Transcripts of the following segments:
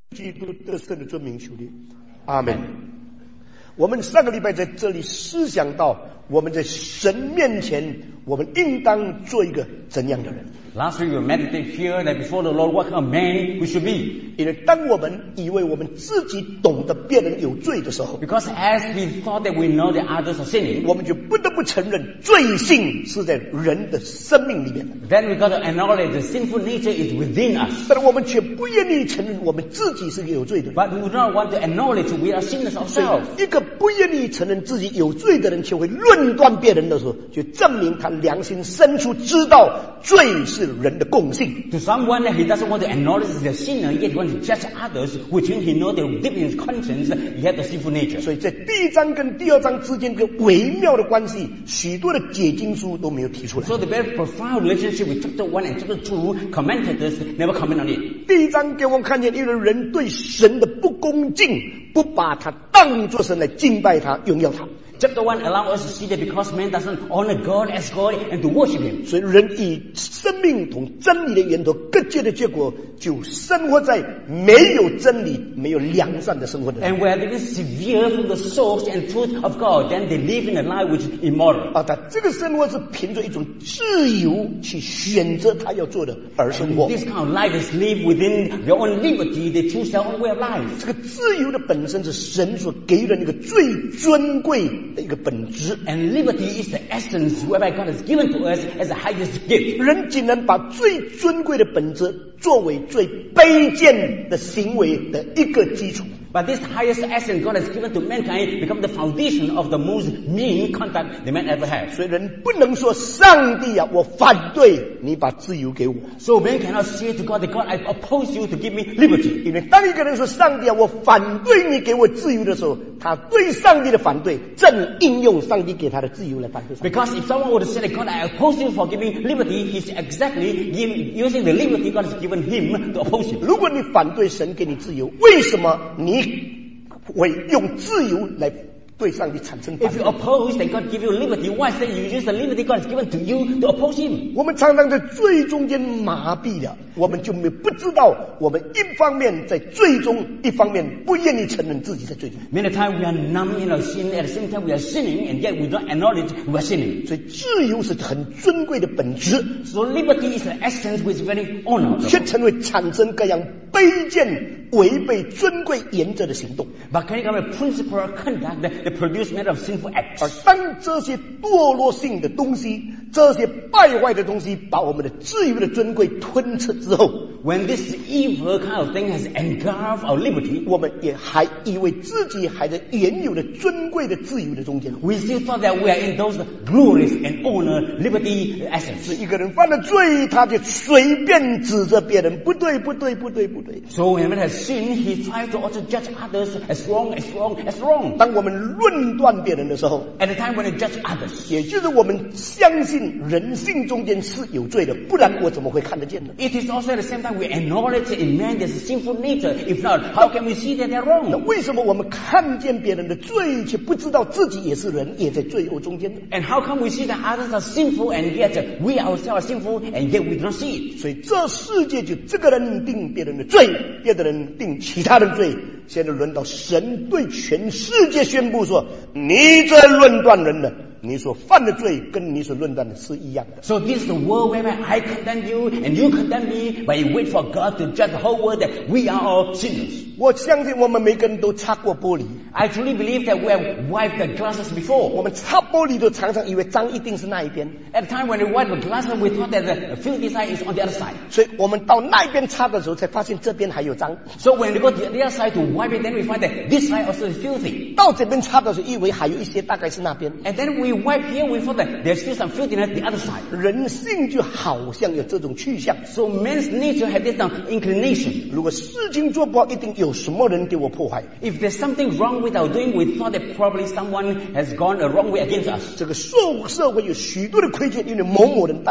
基督得胜的尊名求你，阿门。我们上个礼拜在这里思想到，我们在神面前，我们应当做一个怎样的人。 Last week we meditated here that before the Lord, what kind of man we should be. 因为当我们以为我们自己懂得别人有罪的时候， Because as we thought that we know that others are sinning, 我们就不得不承认罪性是在人的生命里面的。 then we got to acknowledge the sinful nature is within us. 但是我们却不愿意承认我们自己是个有罪的人。 But we do not want to acknowledge we are sinners 所 ourselves. 以，一个不愿意承认自己有罪的人，却会论断别人的时候，就证明他良心深处知道罪是人的共性。 To someone that he doesn't want to acknowledge the sinner, yet he wants to judge others, which means he knows that deep in his conscience he has the sinful nature. 所以在第一章跟第二章之间一个微妙的关系，许多的解经书都没有提出来。 So the very profound relationship with chapter 1 and chapter 2, commentators never comment on it. 第一章给我们看见一个人对神的不恭敬，不把他当作神来敬拜他、荣耀他。 Chapter 1 allows us to see that because man doesn't honor God as God and to worship Him. 所以人以生命同真理的源头隔绝的结果，就生活在没有真理、没有良善的生活的人。 And where they sever from the source and truth of God, then they live in a life which is immoral. 他这个生活是凭着一种自由去选择他要做的而生活。 This kind of life is lived within their own liberty. They choose their own way of life. 这个自由的本身是神所给人一个最尊贵的一个本质。 And liberty is the essence whereby God has given to us as the highest gift. 人竟然把最尊贵的本质作为最卑贱的行为的一个基础。 But this highest essence God has given to mankind become the foundation of the most mean conduct the man ever had. 所以人不能说上帝啊，我反对你把自由给我。 So man cannot say to God that God, I oppose you to give me liberty. 因为当一个人说上帝啊，我反对你给我自由的时候，他对上帝的反对正应用上帝给他的自由来反对上帝。 Because if someone were to say that God, I oppose you for giving liberty, he's exactly using the liberty God has given him to oppose him. 如果你反对神给你自由，为什么你会用自由来对上帝产生反 If you 对？ oppose, then God give you liberty. Why is that you use the liberty God has given to you to oppose him? 我们常常在罪中间麻痹了，我们就不知道，我们一方面在罪中，一方面不愿意承认自己在罪中。 Many times we are numb in our sin, at the same time we are sinning, and yet we don't acknowledge we are sinning. 所以自由是很尊贵的本质， So liberty is the essence which is very honorable. 却成为产生各样卑贱、违背尊贵原则的行动。 But can it become a principle of conduct that produce many of sinful 而 acts? 当这些堕落性的东西，这些败坏的东西，把我们的自由的尊贵吞吃之后， When this evil kind of thing has engulfed our liberty, 我们也还以为自己还在原有的尊贵的自由的中间。 we still thought that we are in those glorious and honor liberty essence. 一个人犯了罪，他就随便指责别人，不对，不对，不对，不对。 So when man has sinned, he tries to also judge others as wrong, as wrong, as wrong. 当我们论断别人的时候， At the time when they judge others, 也就是我们相信人性中间是有罪的，不然我怎么会看得见呢？ it is also at the same time we acknowledge that in man there's a sinful nature. If not, how can we see that they're 那 wrong? 为什么我们看见别人的罪，却不知道自己也是人，也在罪恶中间呢？ And how come we see that others are sinful and yet we ourselves are sinful and yet we don't see it? 所以这世界就这个人定别人的罪，别的人定其他人罪。现在轮到神对全世界宣布说：你这论断人的，你所犯的罪跟你所论断的是一样的。 So this is the world whereby I condemn you and you condemn me, but you wait for God to judge the whole world that we are all sinners. 我相信我们每个人都擦过玻璃， I truly believe that we have wiped the glasses 我 before. 们擦玻璃都常常以为脏一定是那一边， At the time when we wipe the glasses, we thought that the filthy side is on the other side. 所以我们到那边擦的时候，才发现这边还有脏。 So when we go to the other side to wipe it, then we find that this side also is filthy. 到这边擦的时候，以为还有一些，大概是那边。 And then we wipe here, we thought that there's still some filthiness the other side. 人性就好像有这种趋向。 So man's nature had this inclination. 如果事情做不好，一定有什么人给我破坏。 If there's something wrong with our doing, we thought that probably someone has gone a wrong way against us. 这个社会有许多的亏欠，因为某某人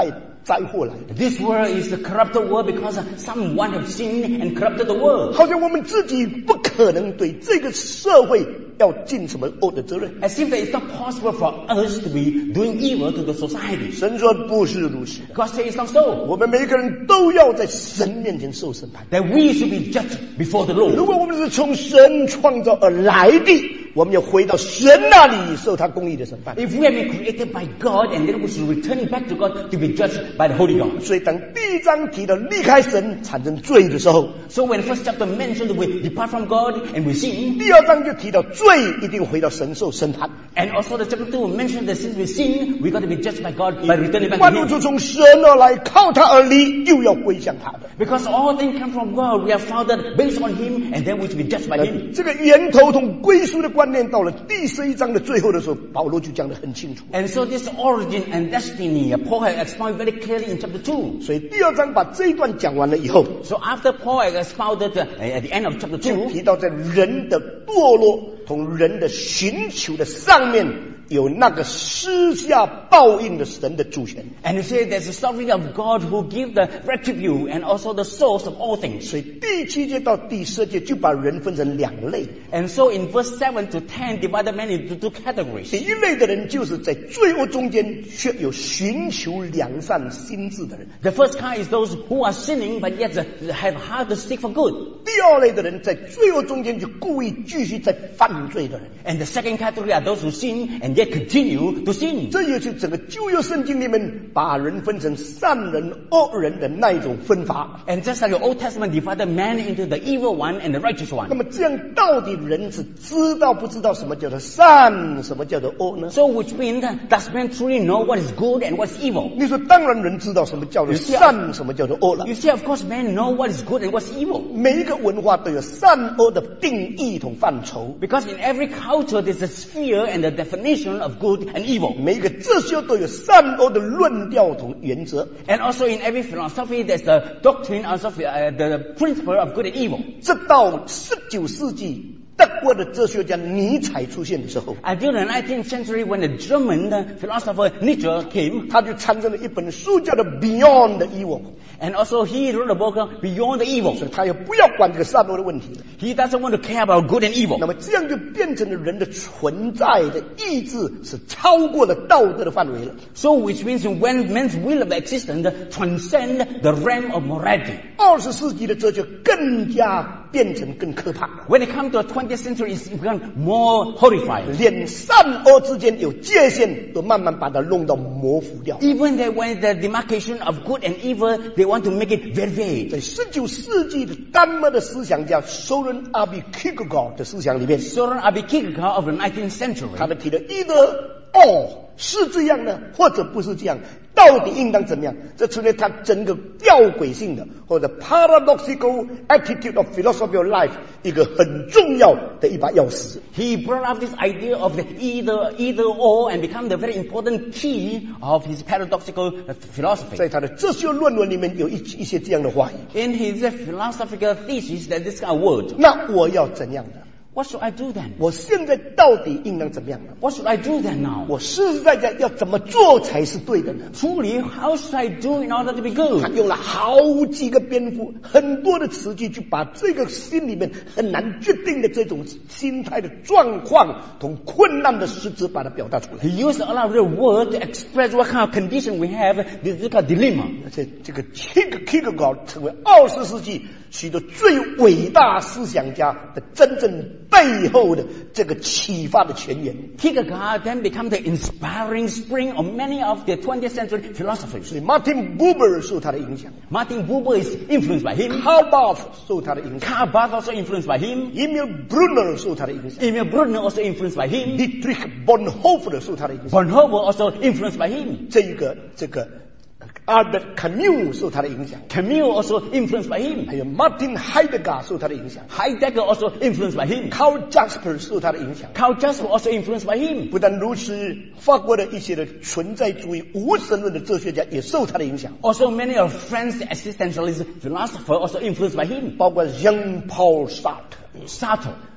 灾祸来的。 This world is the corrupted world because someone have sinned and corrupted the world. 好像我们自己不可能对这个社会要尽什么恶的责任。 As if that it's not possible for us to be doing evil to the society. 神说不是如此的， God says it's not so. 我们每一个人都要在神面前受审判。 That we should be judged before the 如 Lord. 果我们是从神创造而来的，我们要回到神那里受他公义的审判。 If we have been created by God and then we should return back to God to be judged by the Holy God. 所以当第一章提到离开神产生罪的时候， So when the first chapter mentioned that we depart from God and we sin, 第二章就提到罪一定回到神受审判。 and also the chapter 2 mentioned that since we sin, we got to be judged by God by returning back 万 to 物 Him. 是从神而来，靠他而离，又要归向他的。 Because all things come from God, we are founded based on Him, and then we should be judged by Him. 这个源头同归属的观念，到了第11章的最后的时候，保罗就讲得很清楚。 And so this origin and destiny, Paul has explained very clearly in chapter 2. 所以第二章把这一段讲完了以后， So after Paul has expounded at the end of chapter 就 2, 提到在人的堕落同人的寻求的上面，有那个施下报应的神的主权。 and he said there's the sovereignty of God who gives the retribution and also the source of all things. 所以第7节到第12节就把人分成2类。 And so in verse 7 to 10, divided men into 2 categories. 第一类的人就是在罪恶中间却有寻求良善心智的人。 The first kind is those who are sinning but yet have heart to seek for good. 第二类的人在罪恶中间就故意继续在犯罪的人。 And the second category are those who sin and yet continue to sin. 这也是整个旧约圣经里面把人分成善人恶人的那一种分法。 And just like the Old Testament divided man into the evil one and the righteous 那 one. 么这样到底人是知道不知道什么叫做善，什么叫做恶呢？ So which means does man truly know what is good and what is evil? 你说当然人知道什么叫做善，什么叫做恶了。 You see, of course, men know what is good and what is evil. 每一个文化都有善恶的定义同范畴， Because in every culture there's a sphere and the definition of good and evil. 每一个哲学都有善恶的论调同原则。 And also in every philosophy there's the doctrine, also the principle of good and evil. 直到19世纪德国的哲学家尼采出现的时候， Until the 19th century when the German philosopher Nietzsche came, 他就产生了一本书叫做《Beyond the Evil》， and also he wrote a book Beyond the Evil. 所以他也不要管这个善恶的问题了。 He doesn't want to care about good and evil. 那么这样就变成了人的存在的意志是超过了道德的范围了。 So which means when man's will of existence transcend the realm of morality. 20世纪的哲学更加变成更可怕， When it comes to the 20th century, it's become more horrifying. 连善恶之间有界限都慢慢把它弄到模糊掉。 Even when the demarcation of good and evil, they want to make it very vague. 在19世纪的丹麦的思想家 Søren Abe Kierkegaard 的思想里面， Søren Abe Kierkegaard of the 19th century, 他们提的either or是这样呢，或者不是这样，到底应当怎么样？这成为他整个吊诡性的或者 paradoxical attitude of philosophy of life 一个很重要的一把钥匙。 he brought up this idea of the either or and become the very important key of his paradoxical philosophy. 在他的哲学论文里面有一些这样的话语。 In his philosophical thesis, that this kind of word. 那我要怎样的？ What should I do then? 我现在到底应当怎么样呢？ What should I do then now? 我实实在在要怎么做才是对的呢？ Truly, how should I do in order to be good? 他用了好几个篇幅，很多的词句，去把这个心里面很难决定的这种心态的状况同困难的实质，把它表达出来。 He used a lot of the word to express what kind of condition we have, this kind of dilemma. 而且这个 Kierkegaard 成为20世纪许多最伟大思想家的真正背后的这个启发的泉源。 Kierkegaard then became the inspiring spring of many of the 20th century philosophers. 所以 Martin Buber 受他的影响， Martin Buber is influenced by him. Karl Barth 受他的影响， Karl Barth also influenced by him. Emil Brunner 受他的影响， Emil Brunner also influenced by him. Dietrich Bonhoeffer 受他的影响， Bonhoeffer also influenced by him. 这个 Albert Camus 受他的影响， Camus also influenced by him. 还有 Martin Heidegger 受他的影响， Heidegger also influenced by him. Karl Jasper 受他的影响。 Karl Jasper also influenced by him. 不但如此，法国的一些的存在主义无神论的哲学家也受他的影响， Also many of French existentialist philosophers also influenced by him. 包括 Jean-Paul Sartre。 Sartre.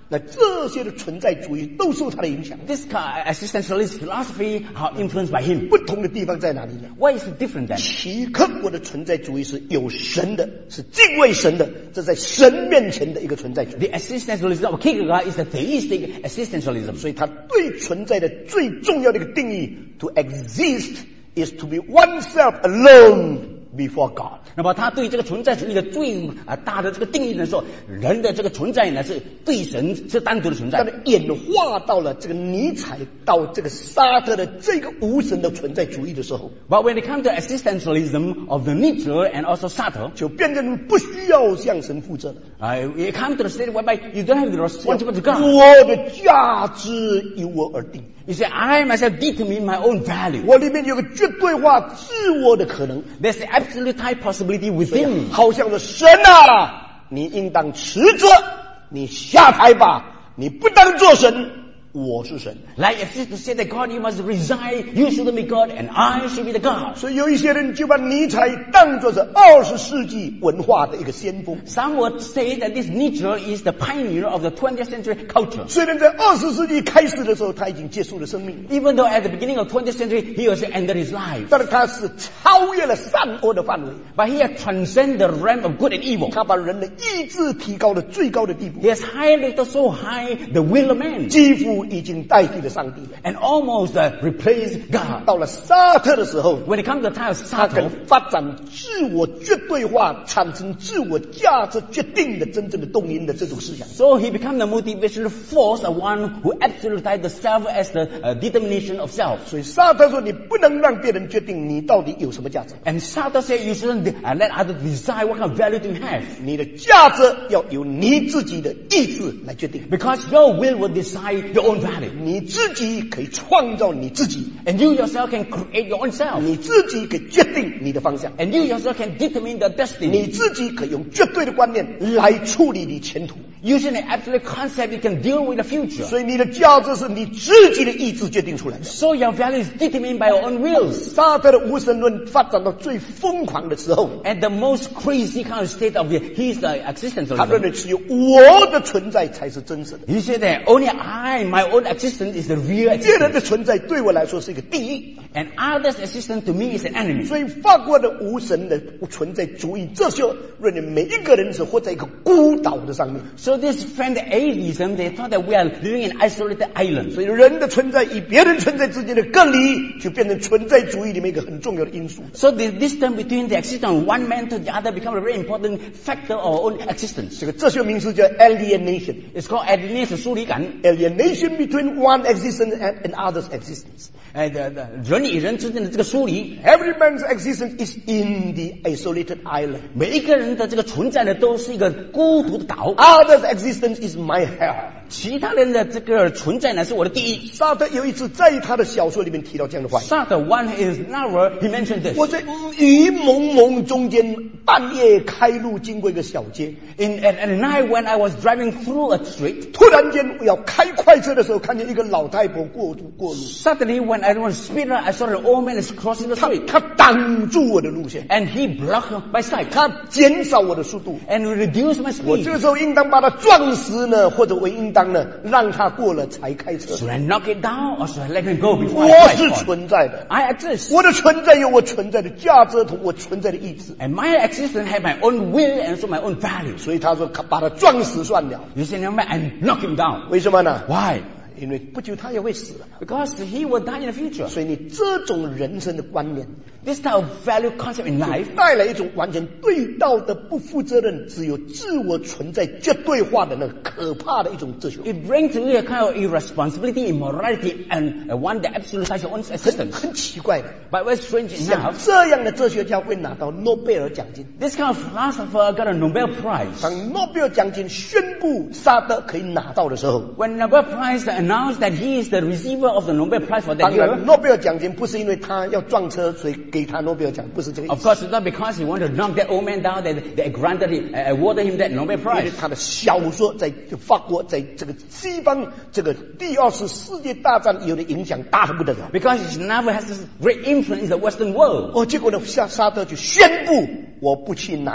那这些的存在主义都受他的影响。 This existentialist philosophy are influenced by him. 不同的地方在哪里呢？ Why is it different then? 齐克果的存在主义是有神的，是敬畏神的，这在神面前的一个存在主义。 The existentialism of Kierkegaard is a theistic existentialism. 所以他对存在的最重要的一个定义 ，to exist is to be oneself alone before God。 那么他对这个存在主义的最大的这个定义呢，说人的这个存在呢是对神是单独的存在。 但是演化到了这个尼采到这个沙特的这个无神的存在主义的时候， But when it comes to existentialism of the Nietzsche and also Sartre, 就变成不需要向神负责了。 it comes to the state whereby you don't have the responsibility to God. 我的价值由我而定， You say, I myself determine my own value. 我里面有个绝对化自我的可能， There's the absolute type possibility within me. 好像说神啊，你应当辞职，你下台吧，你不当做神，我是神。 Like if you say that God, you must resign, you shouldn't be God, and I should be the God. 所以有一些人就把尼采当作是20世纪文化的一个先锋。 Some would say that this Nietzsche is the pioneer of the 20th century culture. 虽然在20世纪开始的时候他已经结束了生命， Even though at the beginning of 20th century, he also ended his life. 但是他是超越了善恶的范围， But he had transcended the realm of good and evil. 他把人的意志提高到最高的地步， He has highlighted so high the will of man 几乎已经代替了上帝了。 and almost replaced God. 到了沙特的时候， When it comes to the time of 他可 Sartre, 能发展自我绝对化，产生自我价值决定的真正的动因的这种思想。 so he became the motivational force of one who absolutized the self as the determination of self. 所以沙特说，你不能让别人决定你到底有什么价值， And Sartre said you shouldn't let others decide what kind of value do you have. 你的价值要由你自己的意志来决定。 Because your will decide your own value. 你自己可以创造你自己， And you yourself can create your own self. 你自己可以决定你的方向， And you yourself can determine the 你 destiny. 自己可以用绝对的观念来处理你前途。 Using an absolute concept, you can deal with the future. 所以你的价值是你自己的意志决定出来的。 So your value is determined by your own wills. 沙特的无神论发展到最疯狂的时候， At the most crazy kind of state of his 他认 existentialism. 为只有我的存在才是真实的， He said that only I, my own existence is the real 别人 existence. 的存在对我来说是一个敌意。 And others' existence to me is an enemy. 所以法国的无神的存在主义哲学认为每一个人是活在一个孤岛的上面， So this friend atheism, they thought that we are living in isolated islands. 所以人的存在与别人存在之间的隔离，就变成存在主义里面一个很重要的因素。 So the distance between the existence of one man to the other becomes a very important factor of our own existence. 这个哲学名词叫 alienation，alienation It's called alienation, 疏离感。 between one existence and other's existence. 人与人之间的这个疏离， Every man's existence is in the isolated island. 每一个人的这个存在呢，都是一个孤独的岛。 Others' existence is my hell. 其他人的这个存在呢，是我的地狱。 沙特有一次在他的小说里面提到这样的话： Sartre, one is novel, he mentioned this. 我在雨蒙蒙中间半夜开路经过一个小街， At night when I was driving through a street, 突然间我要开快车的时候，看见一个老太婆过路。 suddenly when I was speeding, I saw an old man is crossing the street. 他挡住我的路线， And he blocked my sight 他减少我的速度。 and reduced my 我这 speed. 个时候应当把他撞死呢，或者我应当呢让他过了才开车。 Should I knock it down or should I let him go before 我 I 是 drive on? 存在的， I exist. 我的存在有我存在的价值同我存在的意志。 And my existence have my own will and also my own values. 所以他说把他撞死算了。 You say, no man, and knock him down. 为什么呢？ Why? 因为不久他也会死了。 Because he will die in the future. 所以你这种人生的观念， This type of value concept in life 带来一种完全对道德不负责任、只有自我存在绝对化的那个可怕的一种哲学， it brings to you a kind of irresponsibility, immorality, and one that absolutizes your own existence. 很奇怪的。 But what's strange 像 enough, 这样的哲学家会拿到诺贝尔奖金。 this kind of philosopher got a Nobel Prize. 当诺贝尔奖金宣布沙特可以拿到的时候， When Nobel Prize announced that he is the receiver of the Nobel Prize for that 当 year, 然诺贝尔奖金不是因为他要撞车所以给他诺贝尔奖，不是这个意 of 思。 course, it's not because he wanted to knock that old man down that they granted him, awarded him that Nobel 因为 Prize. 他的小说在法国，在这个西方这个第二次世界大战有的影响大得不得了。 Because his novel has this great influence in the Western world. 结果呢，沙特就宣布我不去拿，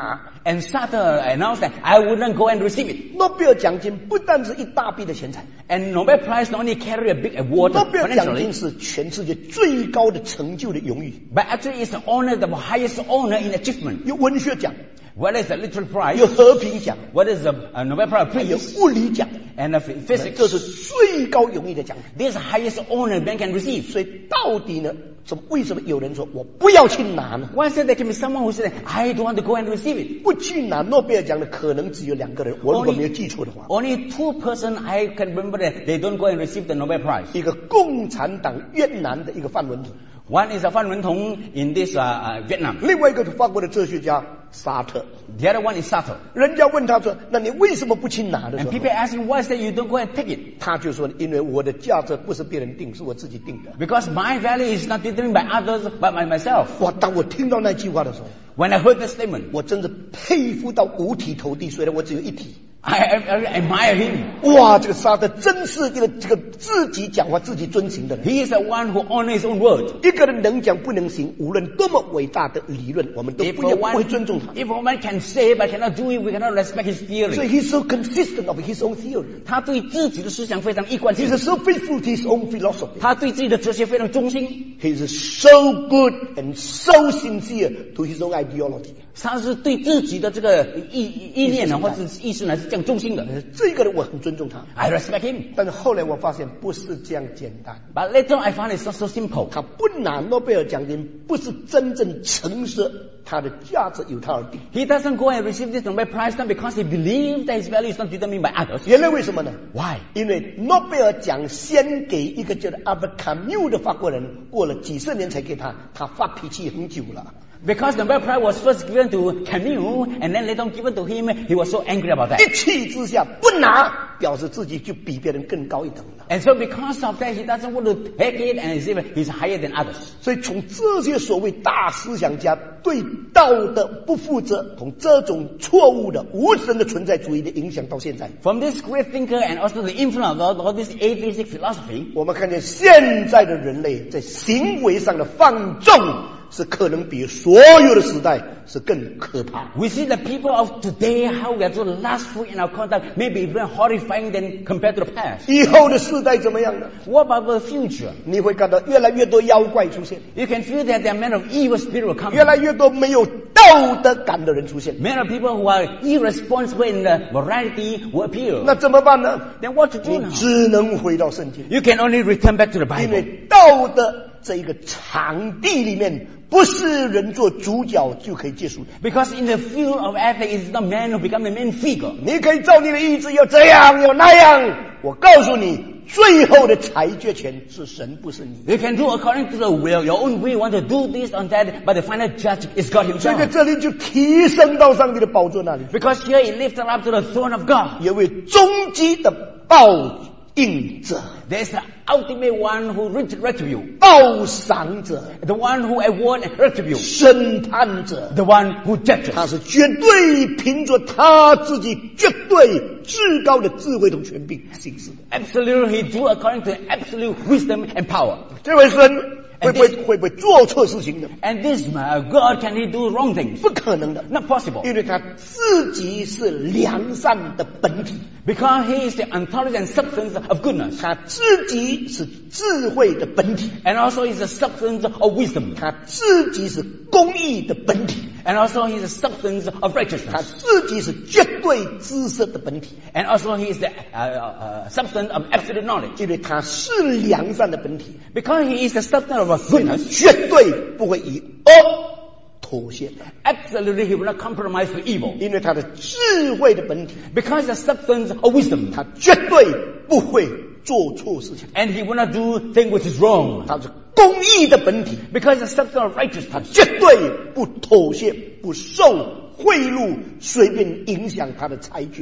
And Sartre announced that I wouldn't go and receive it. 诺贝尔奖金不但是一大笔的钱财， And Nobel Prize not only carry a big award 诺贝尔奖 financially, 金是全世界最高的成就的荣誉。 but actually it's the honor, the highest honor in achievement. 有文学奖， What is the literary prize? 有和平奖， What is the Nobel Prize 还有 peace? 物理奖， And the physics. 这是最高荣誉的奖。 This is the highest honor man can receive. 所以到底呢，为什么有人说我不要去拿呢？ Why is it there can be someone who said, I don't want to go and receive it? 不去拿诺贝尔奖的可能只有2个人，我如果没有记错的话， Only 2 persons I can remember that they don't go and receive the Nobel Prize. 一个共产党越南的一个范文统， One is Phan Văn Thuong in this Vietnam. 另外一个是法国的哲学家沙特。 The other one is Sartre. 人家问他说：“那你为什么不去拿的时 And 候 people ask him, why is that you don't go and take it? 他就说：“因为我的价值不是别人定，是我自己定的。 Because my value is not determined by others, but by myself. ” 哇！当我听到那句话的时候， When I heard this statement, 我真是佩服到五体投地。虽然我只有一体， I admire him. 哇！这个沙特真是这个自己讲话自己遵行的人。 He is the one who honors his own word. 一个人能讲不能行，无论多么伟大的理论，我们都 If 不会尊重他。 a man can say but cannot do it, we cannot respect his 所 theory. 以 he's so consistent of his own theory. 他对自己的思想非常一贯性 He's，so faithful to his own philosophy. 他对自己的哲学非常忠心， He's so good and so sincere to his own ideology. 他是对自己的这个意念呢，或者是意识呢是这样忠心的。 这个人我很尊重他， I respect him. 但是后来我发现不是这样简单。 But later I found it's not so simple. 他不拿诺贝尔奖金，不是真正诚实，他的价值由他而定。 He doesn't go and receive this Nobel Prize not because he believes that his value is not determined by others. 原来为什么呢？ Why? 因为诺贝尔奖先给一个叫做阿伯卡缪的法国人，过了几十年才给他，他发脾气很久了。 Because the Nobel Prize was first given to Camus and then later on given to him, he was so angry about that. 一气之下不拿，表示自己就比别人更高一等了。 And so because of that, he doesn't want to take it and he's higher than others. 所以从这些所谓大思想家对道德不负责，从这种错误的无神的存在主义的影响到现在， From this great thinker and also the influence of all this atheistic philosophy, 我们看见现在的人类在行为上的放纵是可能比所有的时代是更可怕。 we see the people of today, how we are so lustful in our conduct, maybe even horrifying than compared to the past. 以后的世代怎么样呢？ What about the future? 你会看到越来越多妖怪出现， You can feel that there are men of evil spirit will come. 越来越多没有道德感的人出现。 Men of people who are irresponsible in the morality will appear. 那怎么办呢？ Then what to do 你 now? 只能回到圣经， You can only return back to the 因 Bible. 为道德这一个场地里面，不是人做主角就可以结束的。 Because in the field of ethics, it's not man who become the main figure. 你可以照你的意志要这样要那样，我告诉你，最后的裁决权是神，不是你。 You can do according to the will, your own will, want to do this on that, but the final judge is God 所以在 himself. 这里就提升到上帝的宝座那里， Because here it lifted up to the throne of God. 有位终极的报应者、 There's the ultimate one who retribute, 报赏者、 the one who award and retribute, 审判者， the one who judges. 他是绝对凭着他自己绝对至高的智慧同权柄行事的。 Absolutely, he do according to absolute wisdom and power. 这位神会不会做错事情的？ And this God, can he do wrong things? 不可能的， Not possible. 因为他自己是良善的本体， Because he is the ontology and substance of goodness. 他自己是智慧的本体， And also he's the substance of wisdom. 他自己是公义的本体， And also he's the substance of 他 righteousness. 自己是绝对知识的本体， And also he is the substance of absolute knowledge. 因为他是良善的本体， Because he is the substance of 所以他 goodness, 绝对不会以恶妥协的， absolutely he will not compromise with evil. 因为他的智慧的本体， Because the substance of wisdom, 他绝对不会做错事情， and he will not do things which is wrong. 他是公义的本体， Because the substance of 他 righteousness, 绝对不妥协，不受贿赂，随便影响他的裁决。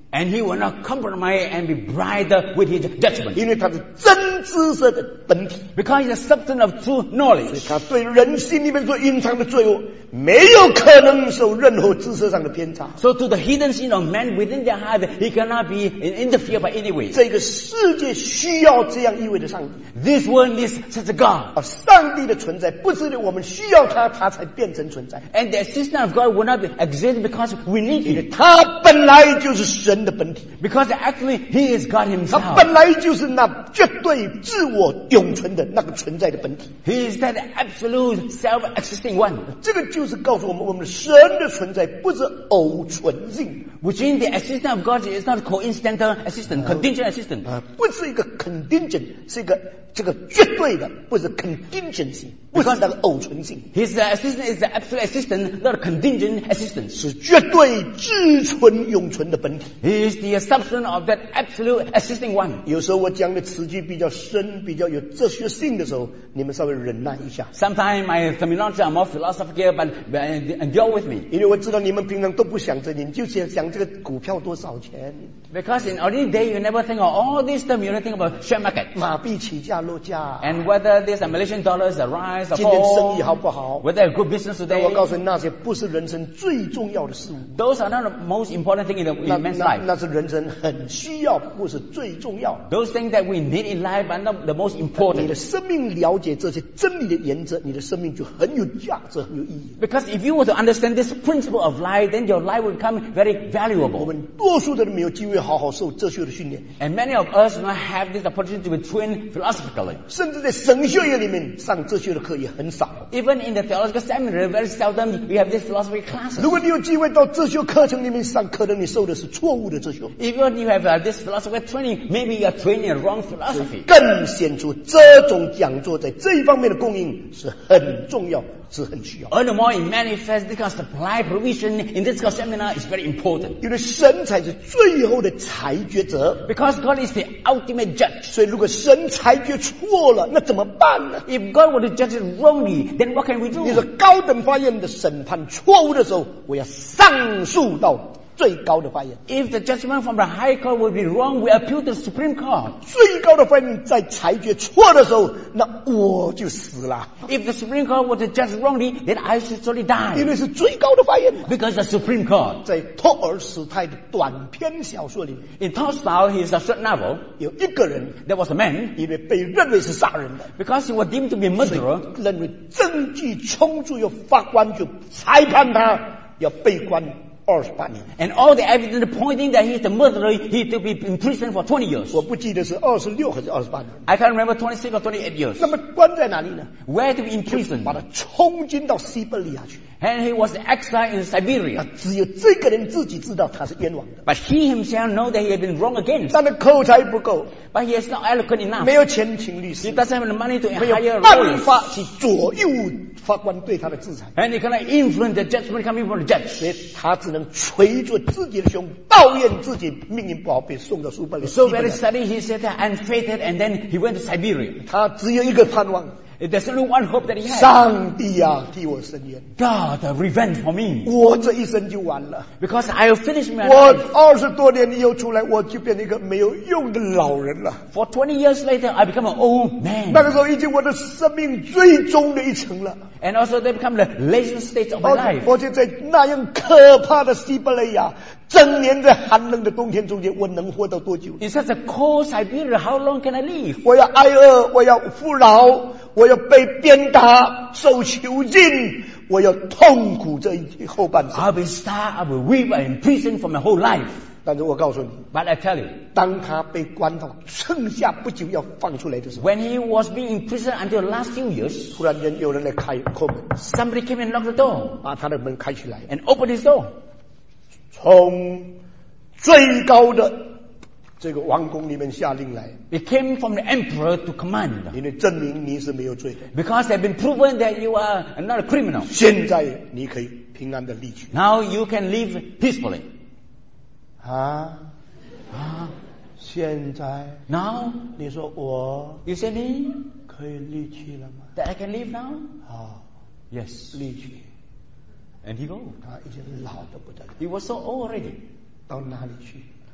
And he will not compromise and be bridled with his judgment. 因为他是真知识的本体， Because he's the substance of true knowledge. 他对人心里面所隐藏的罪恶，没有可能受任何知识上的偏差。 So to the hidden sin of man within their heart, he cannot be interfered by any way. 这个世界需要这样一位的上帝。 This world needs such a God. 上帝的存在不是我们需要他，他才变成存在。 And the existence of God will not exist because we need 因为 him. 他本来就是神的本体， Because actually he is God 他 himself. 本来就是那绝对自我永存的那个存在的本体。 He is that absolute self-existing one. 这个就是告诉我们，我们神的存在不是偶存性， Which means the existence of God is not coincidental existence, contingent existence. 不是一个 contingent， 是一个这个绝对的，不是 contingency， 不是那个偶存性， His existence is the absolute existence, not a contingent existence. 是绝对自存永存的本体。 He is the substance of that absolute existing one. 有时候我讲的词句比较深，比较有哲学性的时候，你们稍微忍耐一下， Sometimes my terminology are more philosophical, but endure with me. 因为我知道你们平常都不想这，你就想这个股票多少钱， Because in ordinary day, you never think of all this time, you only think about share market. 马币起价落价， And whether there's a Malaysian dollars a rise or 今天生意 fall, 好不好？ whether a good business 但我 today, 告诉你，那些不是人生最重要的事物， those are not the most important thing in man's life. 那是人生很需要，不是最重要的。 Those things that we need in life are not the most 你 important. 的生命了解这些真理的原则，你的生命就很有价值，很有意义。 Because if you were to understand this principle of life, then your life will become very 我 valuable. 们多数的人没有机会好好受哲学的训练， And many of us do not have this opportunity to be trained philosophically. 甚至在神学院里面上哲学的课也很少。 Even in the theological seminary, very seldom we have this philosophy classes. 如果你有机会到哲学课程里面上，可能你受的是错误的哲学， Even you have this philosophy training, maybe you are training in wrong philosophy. 更显出这种讲座在这一方面的供应是很重要，是很需要。 All the more it manifests because supply provision in this seminar is very important. 因为神才是最后的裁决者， Because God is the ultimate judge. 所以如果神裁决错了，那怎么办呢？ If God were to judge it wrongly, then what can we 你说 do? 高等法院的审判错误的时候，我要上诉到最高的法院。 If the judgment from the high court would be wrong, we appeal to the Supreme Court. 最高的法院在裁决错的时候，那我就死了， If the Supreme Court were to judge wrongly, then I should surely 因 die. 为是最高的法院嘛。 Because the Supreme Court. 在托尔斯泰的短篇小说里面， In Tolstoy, his short novel, 有一个人 there was a man, 因为被认为是杀人的， because he was deemed to be a murderer, 认为证据充足，有法官就裁判他要被关28年。 and all the evidence pointing that he is the murderer, he to be in prison for 20 years. 我不记得是26还是28年。 I can't remember 26 or 28 years. 那么关在哪里呢？ Where to be in prison? 把他冲进到西伯利亚去。 And he was exiled in Siberia. 只有这个人自己知道他是冤枉的， But he himself knows that he had been wrong against. 他的口才不够， But he is not eloquent enough. 没有钱请律 He 师， doesn't have the money to 没有 hire 办 lawyers. 法去左右法官对他的制裁， And he cannot influence the judgment coming from the judge. 所以他只能捶着自己的胸，抱怨自己命运不好，被送到苏伯利亚。 So very sadly, he said that I'm fated, and then he went to Siberia. 他只有一个盼望， There's only one hope that he had. 上帝呀，替我伸冤， God, revenge for me. 我这一生就完了。 Because I will finish my 我 life. 20多年以后出来，我就变成一个没有用的老人了。 For 20 years later, I become an old 那 man. 个时候已经我的生命最终的一程了。 And also they become the later stage of my life. 而且在那样可怕的西伯利亚，整年在寒冷的冬天中间，我能活到多久？ In such a cold Siberia, how long can I live? 我要挨饿，我要服劳，我要被鞭打、受囚禁，我要痛苦这一后半生。 I'll be starved, I will weep, and in prison for my whole life. 但是我告诉你， But I tell you, 当他被关到剩下不久要放出来的时候， when he was being in prison until the last few years, 突然间有人来开门， somebody came and knocked the door 把他的门开起来， and opened his door. 从最高的这个王宫里面下令来， It came from the emperor to command. 因为证明你是没有罪的， Because they've been proven that you are not a criminal. 现在你可以平安的离去 Now you can live peacefully. 啊！ Ah, 现在 now 你说我 you say me 可以离去了吗？ that I can live now? 啊， Yes. 离去， And he go. 他已经老得不得了， He was so old already. 到哪里去？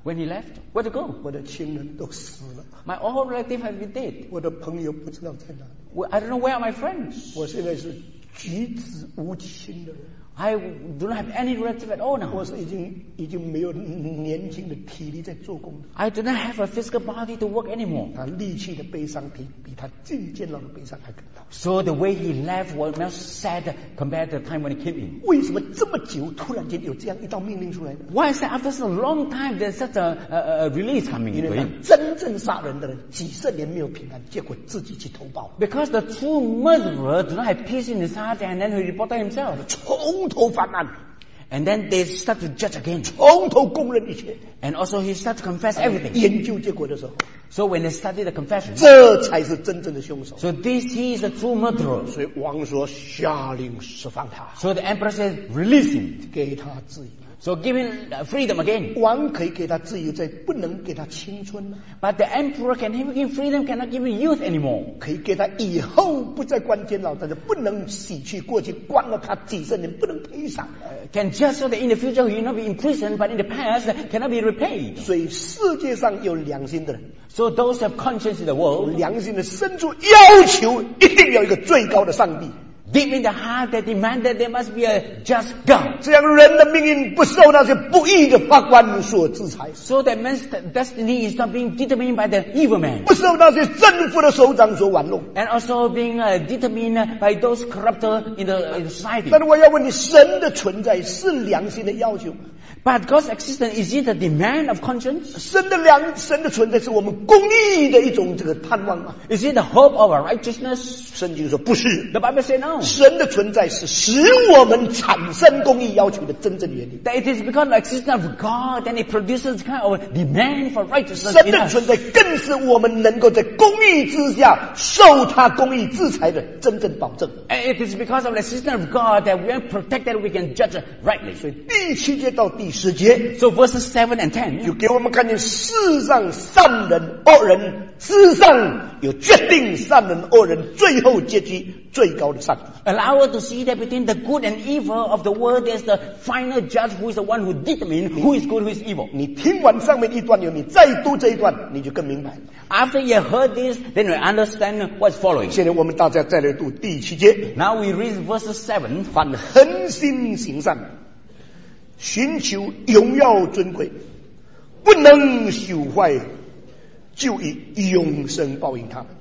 When he left, where to go? 我的亲人都死了， My all relatives have been dead. 我的朋友不知道在哪里， I don't know where are my friends. 我现在是举止无亲的人， I do not have any relative at all now. 我是已经没有年轻的体力在做工了。 I do not have a physical body to work anymore. 他离去的悲伤比他进监牢的悲伤还更大。 So the way he left was more sad compared to the time when he came in. 为什么这么久突然间有这样一道命令出来呢？ Why is that after such a long time there's such a release coming 因 to 为他 him? 真正杀人的人几十年没有平安，结果自己去投报， Because the true murderer do not have peace in his heart and then he reported himself. 从头翻案， And then they start to judge again. 从头供认一切。 And also he started to confess everything. 研究结果的时候， So when they studied the confession, 这才是真正的凶手。 so he is the true murderer. 所以王说下令释放他， So the emperor says, release him. 给他自由。 So give him freedom again. 王可以给他自由，在不能给他青春呢、 But the emperor can give him freedom, cannot give him youth anymore. 可以给他以后不再关监牢，但是不能洗去过去关了他几十年不能赔偿。 Can just so that in the future he will not be in prison, but in the past cannot be repaid. 所以世界上有良心的人， So those who have conscience in the 有 world, 良心的深处要求一定要有一个最高的上帝， deep in the heart they demand that there must be a just God. 这样人的命运不受那些不义的法官所制裁， So that man's destiny is not being determined by the evil man. 不受那些政府的首长所玩弄。 And also being determined by those corrupter in the society. 但是我要问你，神的存在是良心的要求吗？ But God's existence, is it a demand of conscience? 神的存在是我们公义的一种这个盼望吗？ Is it the hope of our righteousness? 圣经说不是， The Bible says no. 神的存在是使我们产生公义要求的真正原理。 That it is because of the existence of God and it produces kind of demand for righteousness 神 in 的 us. 存在更是我们能够在公义之下受他公义制裁的真正保证。 And it is because of the existence of God that we are protected, we can judge rightly. 所以第7节到第10节 So verses 7 and 10, 就给我们看见世上善人恶人之上有决定善人恶人最后结局最高的上帝。 allow us to see that between the good and evil of the world, there's the final judge who is the one who determines who is good, who is evil. 你听完上面一段以后，你再读这一段，你就更明白了。 After you heard this, then you understand what's following. 现在我们大家再来读第7节。 Now we read verses 7. 凡恒心行善，寻求荣耀尊贵，不能朽坏，就以永生报应他们。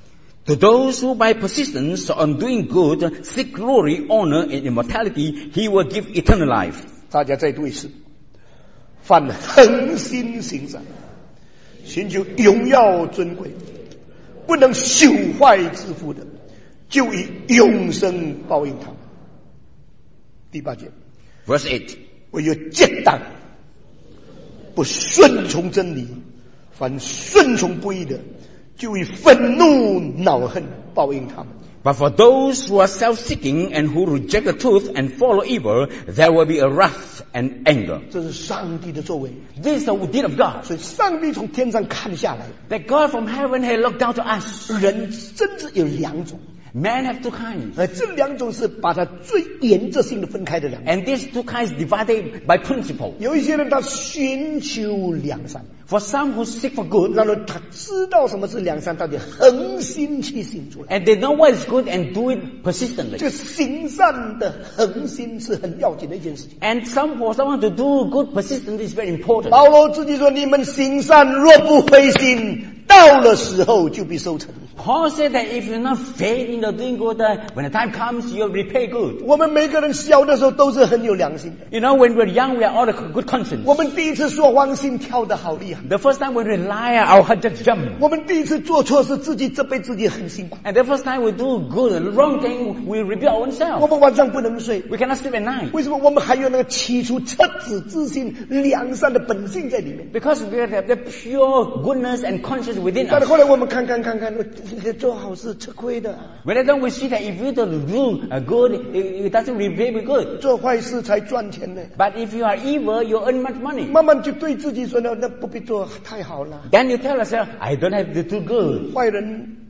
To those who by persistence on doing good seek glory, honor, and immortality, he will give eternal life. 大家再读一次。凡恒心行善，寻求荣耀尊贵，不能朽坏之福的，就以永生报应他们。第8节， Verse 8. 唯有结党不顺从真理，凡顺从不义的，就以愤怒恼恨报应他们。 But for those who are self-seeking and who reject the truth and follow evil, there will be a wrath and anger. 这是上帝的作为， This is the deed of God. 所以上帝从天上看下来， That God from heaven had looked down to us. 人真是有2种， Man have two kinds. 这2种是把它最原则性的分开的2种。 And these two kinds divided by principle. 有一些人他寻求良善， For some who seek for good, 然后他知道什么是良善，他就恒心去行出来。 and they know what is good and do it persistently. 这个行善的恒心是很要紧的一件事情。 And for someone to do good persistently is very important. 保罗自己说：“你们行善若不灰心，到了时候就必收成。” Paul said that if you're not faith in the doing good, when the time comes, you'll repay good. 我们每个人小的时候都是很有良心的。 You know, when we're young, we are all a good conscience. 我们第一次说谎，心跳得好厉害。 The first time when we lie, our heart just jump. 我们第一次做错事，自己责备自己很辛苦。 And the first time we do good and wrong thing, we rebuke 我 ourselves. 们晚上不能睡， We cannot sleep at night. 为什么？我们还有那个起初赤子之心、良善的本性在里面。 Because we have the pure goodness and conscience within 但是 us. 后来我们看，做好事吃亏的， When then we see that if you don't do good, it doesn't repay with good. 做坏事才赚钱呢。 But if you are evil, you earn much money. 慢慢就对自己说：“那不必做，太好了。 Then you tell yourself, I don't have to do good. 坏人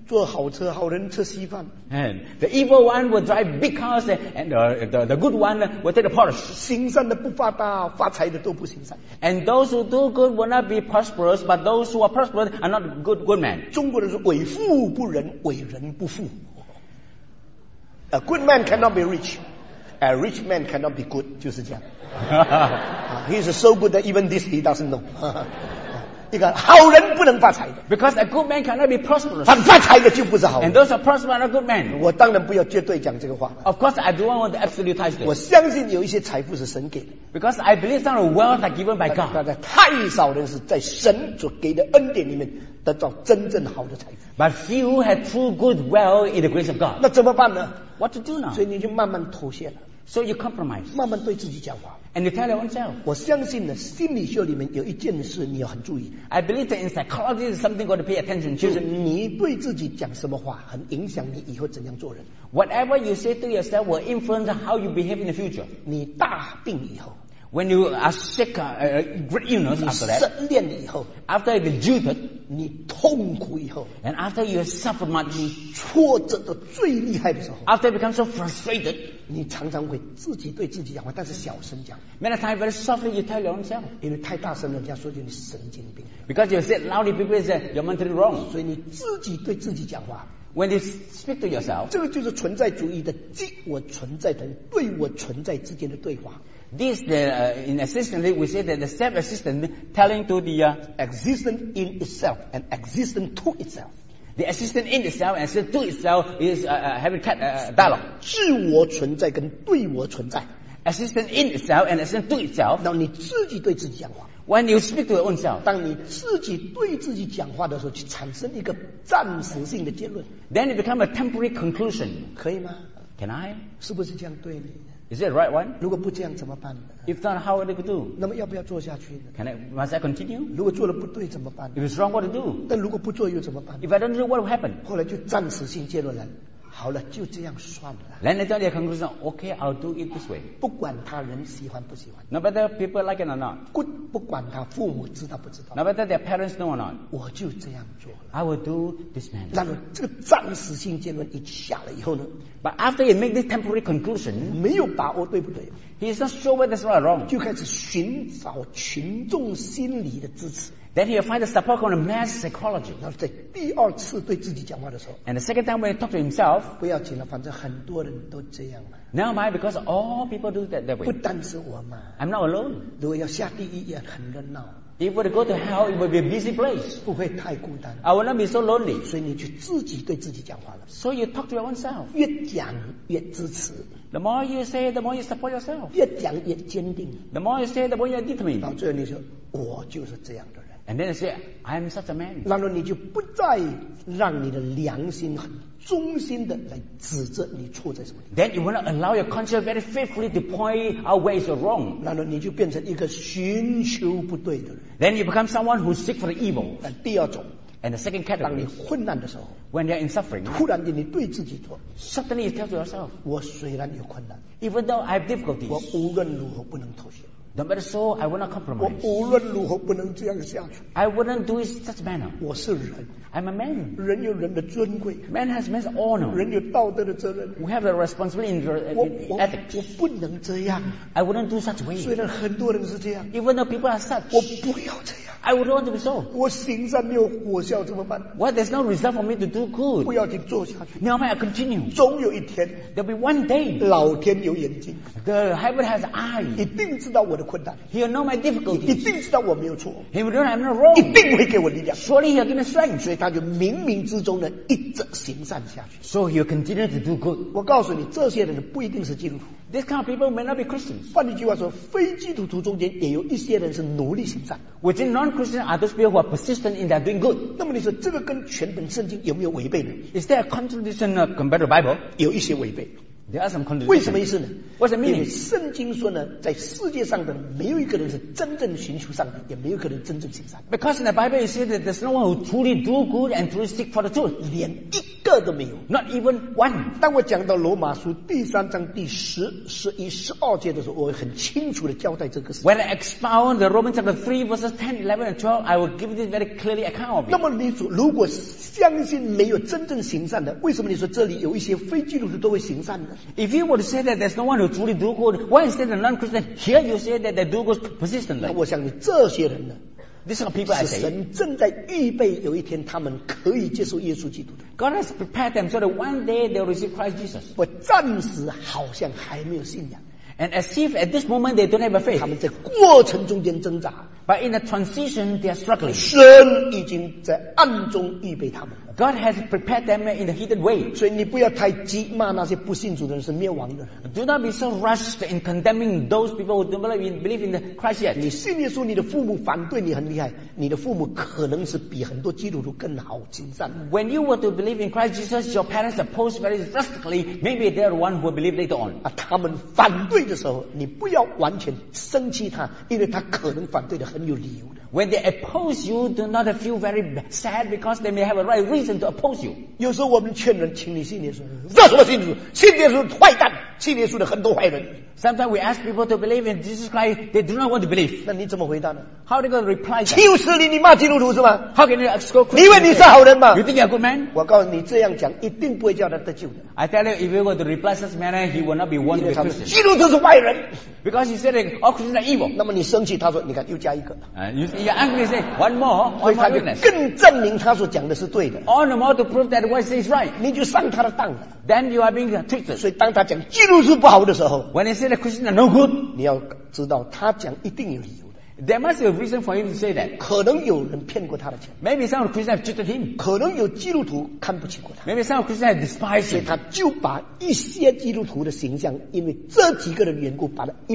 坐好车，好人吃稀饭。 And the evil one will drive big cars, and the good one will take the Porsche. 行善的不发达，发财的都不行善。 And those who do good will not be prosperous, but those who are prosperous are not good men. 中国人说伪富不仁，伪人不富。A good man cannot be rich, a rich man cannot be good， 就是这样。He is so good that even this he doesn't know 。一个好人不能发财的， Because a good man cannot be prosperous. 发财的就不是好 And 人。 those who are prosperous are not good men. 我当然不要绝对讲这个话， Of course, I don't want to absolutize 我 this. 相信有一些财富是神给的， Because I believe some of the wealth are given by 大 God. 概太少人是在神所给的恩典里面得到真正好的财富。 But few had true good wealth in the grace of God. 那怎么办呢？ What to do now? 所以你就慢慢妥协了， So you compromise. 慢慢对自己讲话。 And you tell your own self. 我相信呢，心理学里面有一件事你要很注意， I believe that in psychology is something got to pay attention 就是 to. 你对自己讲什么话，很影响你以后怎样做人。 Whatever you say to yourself will influence how you behave in the future. 你大病以后， When you are sick, great illness 你 after that, 失恋以后， after you've been jilted, 你痛苦以后， and after you have suffered much, 挫折的最厉害的时候， after you become so frustrated, 你常常会自己对自己讲话，但是小声讲， many times very softly you tell your own self. 因为太大声，人家说你神经病， Because you said loudly, people say you're mentally wrong. 所以你自己对自己讲话， When you speak to yourself, 这个就是存在主义的即我存在的对我存在之间的对话。 this in existently we say that the self-existent telling to the Existent in itself and existent to itself， existent in itself and existent to itself is having dialogue. 自我存在跟对我存在。 Existent in itself and existent to itself. 当你自己对自己讲话， When you speak to your own self, 当你自己对自己讲话的时候，去产生一个暂时性的结论， then it becomes a temporary conclusion. 可以吗？ Can I? 是不是这样对你？ Is it the right one? 如果不这样怎么办呢？ If not, how will I do? 那么要不要做下去呢？ Must I continue? 如果做了不对怎么办？ If it's wrong, what to do? 但如果不做又怎么办？ If I don't do, what will happen? 后来就暂时性结论了，好了，就这样算了， Then they tell their conclusion, okay, I'll do it this way. 不管他人喜欢不喜欢， No matter people like it or not. 不管他父母知道不知道， No matter their parents know or not. 我就这样做了。 I will do this manner. 那么这个暂时性结论一下了以后呢， But after he make this temporary conclusion, 没有把握对不对， he is not sure whether it's right or wrong. 就开始寻找群众心理的支持。 Then he'll find the support from the mass psychology. 然后在第二次对自己讲话的时候， And the second time when he talk to himself, 不要紧了，反正很多人都这样了， now mind because all people do that 不 way. 单是我嘛。 I'm not alone. 如果要下地狱也很热闹， If we go to hell, it will be a busy place. 不会太孤单， I will not be so lonely. 所以你就自己对自己讲话了， So you talk to your own self. 越讲越支持， The more you say, the more you support yourself. 越讲越坚定， The more you say, the more you are 到 determined. 最后你说我就是这样的人， And then you say, I'm such a man. 然后你就不再让你的良心很忠心的来指责你错在什么地方， Then you will not allow your conscience very faithfully to point out where you're wrong. 然后你就变成一个寻求不对的人。 Then you become someone who seek for the evil. 那第二种， And the second 当你 category, 混乱的时候， when you're in suffering, 突然间你对自己说， suddenly you tell to yourself, 我虽然有困难， even though I have 我 difficulties, 无论如何不能妥协， no matter so, I will not 我 compromise. 无论如何不能这样下去。 I wouldn't do it such manner. 我是人， I'm a man. 人有人的尊贵， Man has man's honor. 人有道德的责任。 We have the responsibility in 我 ethics. 不能这样， I wouldn't do such 虽 way. 然很多人是这样， Even though people are such, 我不要这样。 I would want to be so. 我行善没有果效怎么办？ Well, there's no result for me to do 不 good. 要紧，做下去。 Now I continue. 总有一天， There'll be one day, 老天有眼睛， the heaven has 一 eyes. 定知道我的困难， He'll know my 一 difficulties. 定知道我没有错， He will know I'm not 一 wrong. 定会给我力量。 Surely he'll give me strength. 所以他就冥冥之中呢，一直行善下去。 So he'll continue to do good. 我告诉你，这些人不一定是基督徒。 This kind of people may not be Christians. 换一句话说，非基督徒中间也有一些人是努力行善。 Within non-Christians are those people who are persistent in their doing good. 那么你说这个跟全本圣经有没有违背呢？ Is there a contradiction compared to the Bible? 有一些违背。 There are some 为什么意 contradictions. 思呢？ What's the 因为 meaning? 圣经说呢，在世界上的没有一个人是真正寻求上帝，也没有一个人真正行善， Because in the Bible it says that there's no one who truly do good and truly seek for the truth. 连一个都没有。 Not even one. 当我讲到罗马书第3章第10、11、12节的时候，我会很清楚的交代这个事。 When I expound the Romans chapter 3 verses 10, 11 and 12, I will give this very clearly account of 那 it. 么你如果相信没有真正行善的，为什么你说这里有一些非基督徒都会行善呢？ If you were to say that there's no one who truly do good, why instead the non-Christian, here you say that they do good 那 persistently? 我想你这些人呢， These are people I 是 say. 神正在预备有一天他们可以接受耶稣基督的。 God has prepared them so that one day they'll receive Christ Jesus. 我暂时好像还没有信仰， And as if at this moment they don't have a 他 faith. 们在过程中间挣扎， But in the transition, they are struggling. 神已经在暗中预备他们了。 God has prepared them in a hidden way. 所以你不要太急骂那些不信主的人是灭亡的人。 Do not be so rushed in condemning those people who don't believe in the Christ yet. 你信耶稣，你的父母反对你很厉害，你的父母可能是比很多基督徒更好行善的。 When you were to believe in Christ Jesus, your parents opposed very drastically. Maybe they're the one who will believe later on. 啊，他们反对的时候，你不要完全生气他，因为他可能反对的很有理由的。 When they oppose you, do not feel very sad because they may have a right reason to oppose you. 有时候我们劝人，请你信耶稣，这什么信主？信耶稣坏蛋，信耶稣的很多坏人。 Sometimes we ask people to believe in Jesus Christ, they do not want to believe. 那你怎么回答呢？ How are they going to reply that? 就是你骂基督徒是吗？ How can you exclude 你以为你 Christians? 是好人吗 You？think you're a good man? 我告诉你，这样讲一定不会叫他得救的， I tell you, if you were to reply such manner, he will not be one 因 to 为 be 他们 Christian. 基督徒是坏人。 Because he said that all Christians are evil. 那么你生气，他说你看又加一个， You're angry, say, one more, 所以 one 他 more 就 witness. 更证明他所讲的是对的， All the more to prove that what he says is right. 你就上他的当了。 Then you are being tricked. 所以当他讲基督徒不好的时候， When he said that Christians are no good, 你要知道他讲一定有理由的， there must be a reason for him to say that. 可能有人骗过他的钱， Maybe some of the Christians have cheated him. 可能有基督徒看不起过他， Maybe some of the Christians have despised 所以 him. 他就把一些基督徒的形象，因为这几个人的缘故，把他一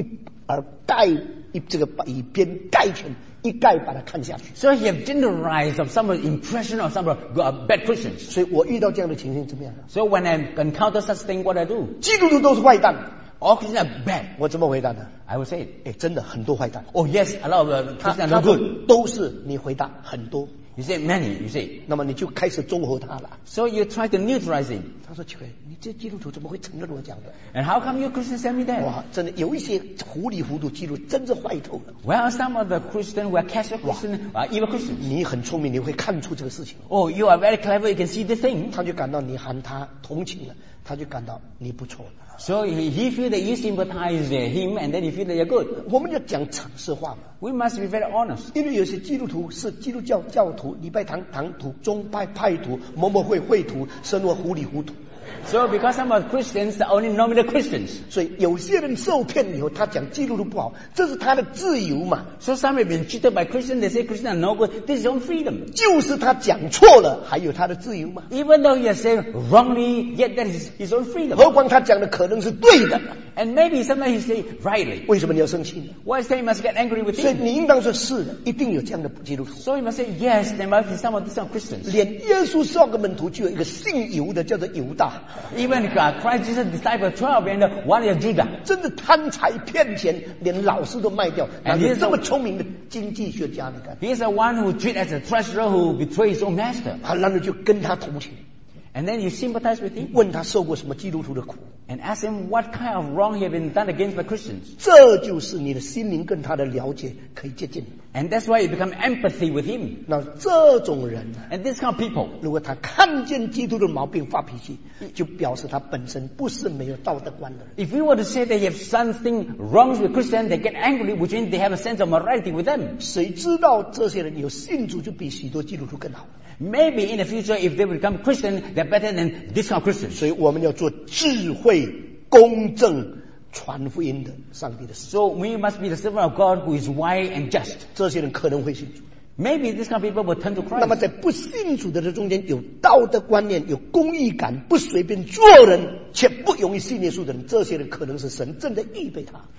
边盖全，一概把它看下去。 So he have generalized of some impression of some bad Christians. 所以我遇到这样的情形怎么样？ So when I encounter such thing, what I do? 基督徒都是坏蛋， All Christians are bad. 我怎么回答呢？ I will say it. 哎，真的很多坏蛋。 Oh yes, a lot of 他 Christians are 他 no 说 good. 都是，你回答很多， You say many, you say. 那么你就开始综合他了。 So you try to neutralize him. 他说：“奇怪，你这基督徒怎么会承认我讲的？ And how come you Christians tell me that? 哇，真的有一些糊里糊涂基督徒真是坏透了。 Well, some of the Christians who are casual Christians are evil Christians. 你很聪明，你会看出这个事情。 Oh, you are very clever, you can see the thing. 他就感到你喊他同情了，他就感到你不错了。 So he feel that you sympathize him and then he feel that you're good. 我们要讲诚实话嘛， We must be very honest. 因为有些基督徒是基督教教徒、礼拜堂徒、宗派派徒、某某会徒，生活糊里糊涂。 So because some of Christians are only nominal Christians. 所以有些人受骗以后，他讲基督徒不好，这是他的自由嘛， So some have been cheated by Christians, they say Christians are no good. This is his own freedom. 就是他讲错了，还有他的自由嘛。 Even though he has said wrongly, yet that is his own freedom. 何况他讲的可能是对的， And maybe sometimes he say rightly. 为什么你要生气呢？ Why say you must get angry with 所以 him? 你应当说是的，一定有这样的基督徒。 So you must say, yes, there must be some of these Christians. 连耶稣12个门徒就有一个姓犹的，叫做犹大， Even Christ Jesus disciple 12 and one is Judah. 真的贪财骗钱，连老师都卖掉。 And 有这么聪明的经济学家，你看， He is the one who treat as a treasurer who betrays his own master. 啊，然后就跟他同情， And then you sympathize with him 问他受过什么基督徒的苦， and ask him what kind of wrong he has been done against by Christians. 这就是你的心灵跟他的了解可以接近。 And that's why you become empathy with him. 那这种人呢， And this kind of people, 如果他看见基督的毛病发脾气，就表示他本身不是没有道德观的人。 if we were to say they have something wrong with Christians, they get angry, which means they have a sense of morality with them. 谁知道这些人有信主就比许多基督徒更好？ Maybe in the future, if they become Christian, they're better than this kind of Christians. 所以我们要做智慧、公正、传福音的上帝的事。 So we must be the servant of God who is wise and just. 这些人可能会信主。 Maybe this kind of people will turn to 那么 Christ. 在不信主的人中间，有道德观念、有公义感、不随便做人，且不容易信耶稣的人，这些人可能是神正在预备他。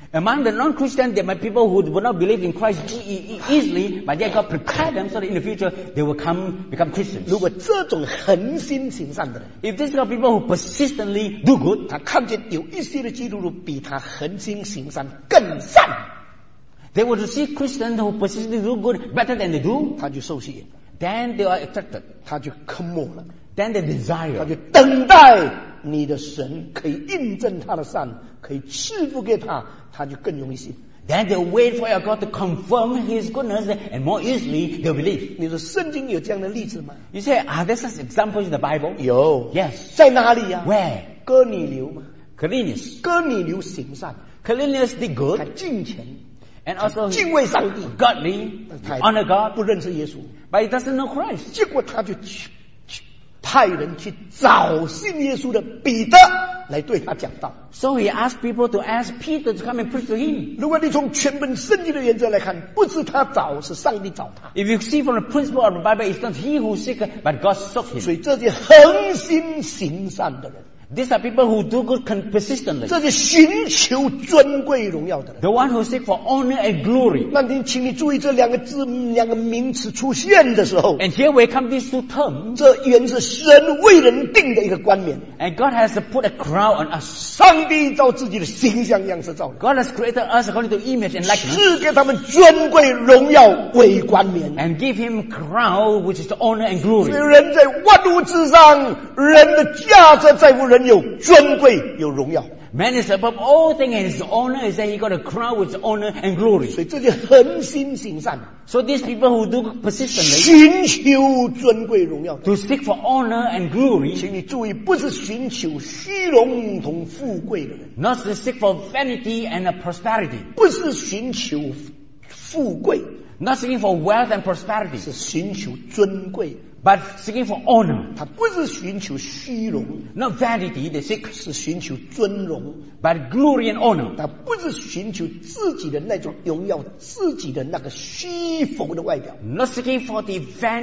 Among the non-Christians, there might be people who would not believe in Christ easily, but yet God prepared them so that in the future they will become Christians. 如果这种恒心行善的人， If these are people who persistently do good, 他看见有一些的基督徒比他恒心行善更善， they will see Christians who persistently do good better than they do, 他就受吸引， then they are attracted, 他就坑没了， then they 他 desire. 就等待你的神可以印证他的善，可以赐福给他，他就更容易信。 Then they wait for your God to confirm His goodness, and more easily they'll believe. 你说圣经有这样的例子吗？ You say, are there such examples in the Bible? 有 Yes. 在哪里呀、 Where? 哥尼流嘛， Cornelius. 哥尼流行善， Cornelius did 他 good, 敬虔， and also 敬畏上帝， godly, 他 honor God, 不认识耶稣， but he doesn't know Christ. 结果他就去派人去找信耶稣的彼得来对他讲道。 So he asked people to ask Peter to come and preach to him. 如果你从全本圣经的原则来看，不是他找，是上帝找他。 If you see from the principle of the Bible, it's not he who seeks, but God sought him. 所以这些恒心行善的人， These are people who do good persistently. 这些寻求尊贵荣耀的人。 The one who seek for honor and glory. 那你请你注意这两个字、两个名词出现的时候， And here we come these two terms. 这原是神为人定的一个冠冕。 And God has put a crown on us. 上帝照自己的形象样式造的， God has created us according to image and likeness. 赐给他们尊贵荣耀为冠冕。 And give him crown, which is the honor and 所以 glory. 人在万物之上，人的价值在乎人有尊贵有荣耀。 Man is above all things, and his honor is that he got a crown with honor and glory. 所以这些恒心行善， So these people who do persistently 寻求尊贵荣耀的， to seek for honor and glory, 请你注意，不是寻求虚荣同富贵的人， not to seek for vanity and prosperity, 不是寻求富贵， not seeking for wealth and prosperity, 是寻求尊贵。 but seeking for honor, 他不是寻求虚荣， not vanity they seek, 是寻求尊荣。 but glory and honor. 他不是寻求自己的那种荣耀，自己的那个虚浮的外表， Not seeking for the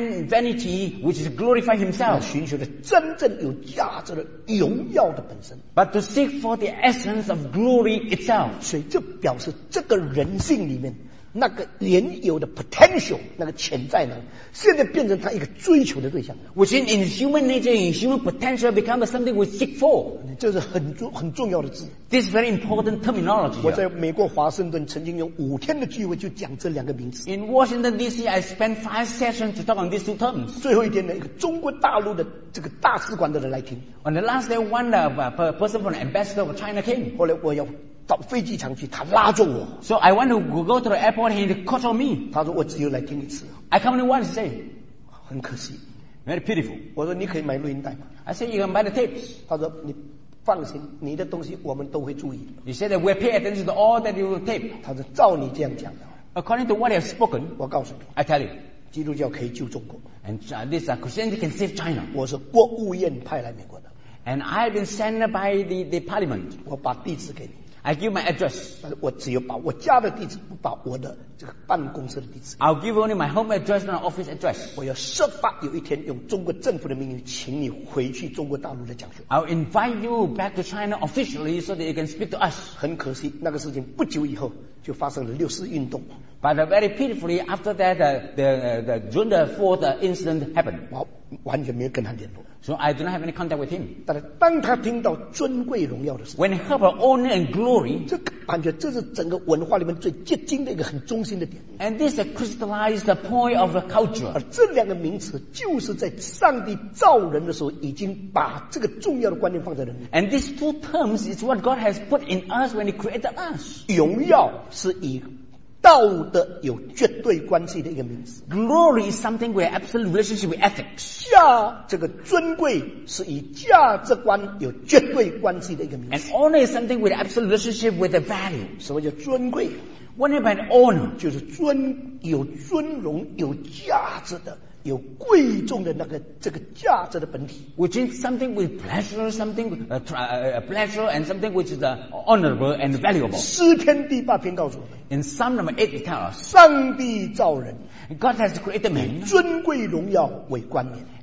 vanity which is glorify 他 himself, 寻求的真正有价值的荣耀的本身。 but to seek for the essence of glory itself. 所以这表示这个人性里面那个原有的 potential 那个潜在能，现在变成他一个追求的对象。 Which in human nature, in human potential, becomes something we seek for. 这是很重要的字。 This is very important terminology 我 here. 在美国华盛顿曾经用5天的聚会就讲这两个名词。 In Washington D.C., I spent 5 sessions to talk on these two terms. 最后一天呢，一个中国大陆的这个大使馆的人来听。 On the last day, one person from the ambassador of China came. 后来我要到飞机场去，他拉住我， So I want to go to the airport and he caught on me. 他说我只有来听一次， I come only once a day. 很可惜。 Very pitiful. 我说你可以买录音带吗？ I said, you can buy the tapes. 他说你放心，你的东西我们都会注意的。 You said that we'll pay attention to all that you tape. 他说照你这样讲的， According to what you have spoken, 我告诉你， I tell you. 基督教可以救中国。 And this Christianity can save China. 我是国务院派来美国的， And I've been sent by the parliament. 我把地址给你， I give my address. 但是我只有把我家的地址，不把我的这个办公室的地址。 I'll give only my home address, not office address. 我要设法有一天用中国政府的名义，请你回去中国大陆来讲学。 I'll invite you back to China officially so that you can speak to us. 很可惜，那个事情不久以后就发生了6·4运动， But very pitifully, after that, the June the 4th incident happened. 我完全没有跟他联络。 So I do not have any contact with him. 但是当他听到尊贵荣耀的时候， When he heard about honor and glory, 这个感觉这是整个文化里面最结晶的一个很中心的点。 and this crystallized the point of the 而 culture. 这两个名词就是在上帝造人的时候，已经把这个重要的观念放在人里。 And these two terms is what God has put in us when He created us. 荣耀是以道德有绝对关系的一个名词， Glory is something with absolute relationship with ethics. 这个尊贵是以价值观有绝对关系的一个名 And 词。 honor is something with absolute relationship with the value. 什么叫尊贵？ What about honor? 就是有尊荣、有价值的、有贵重的那个这个价值的本体。 Which is something with pleasure, something pleasure, and something which is honorable and valuable. 诗篇第8篇告诉我们， In Psalm number 8, it tells us 上帝造人， God has created man 尊贵荣耀为冠冕。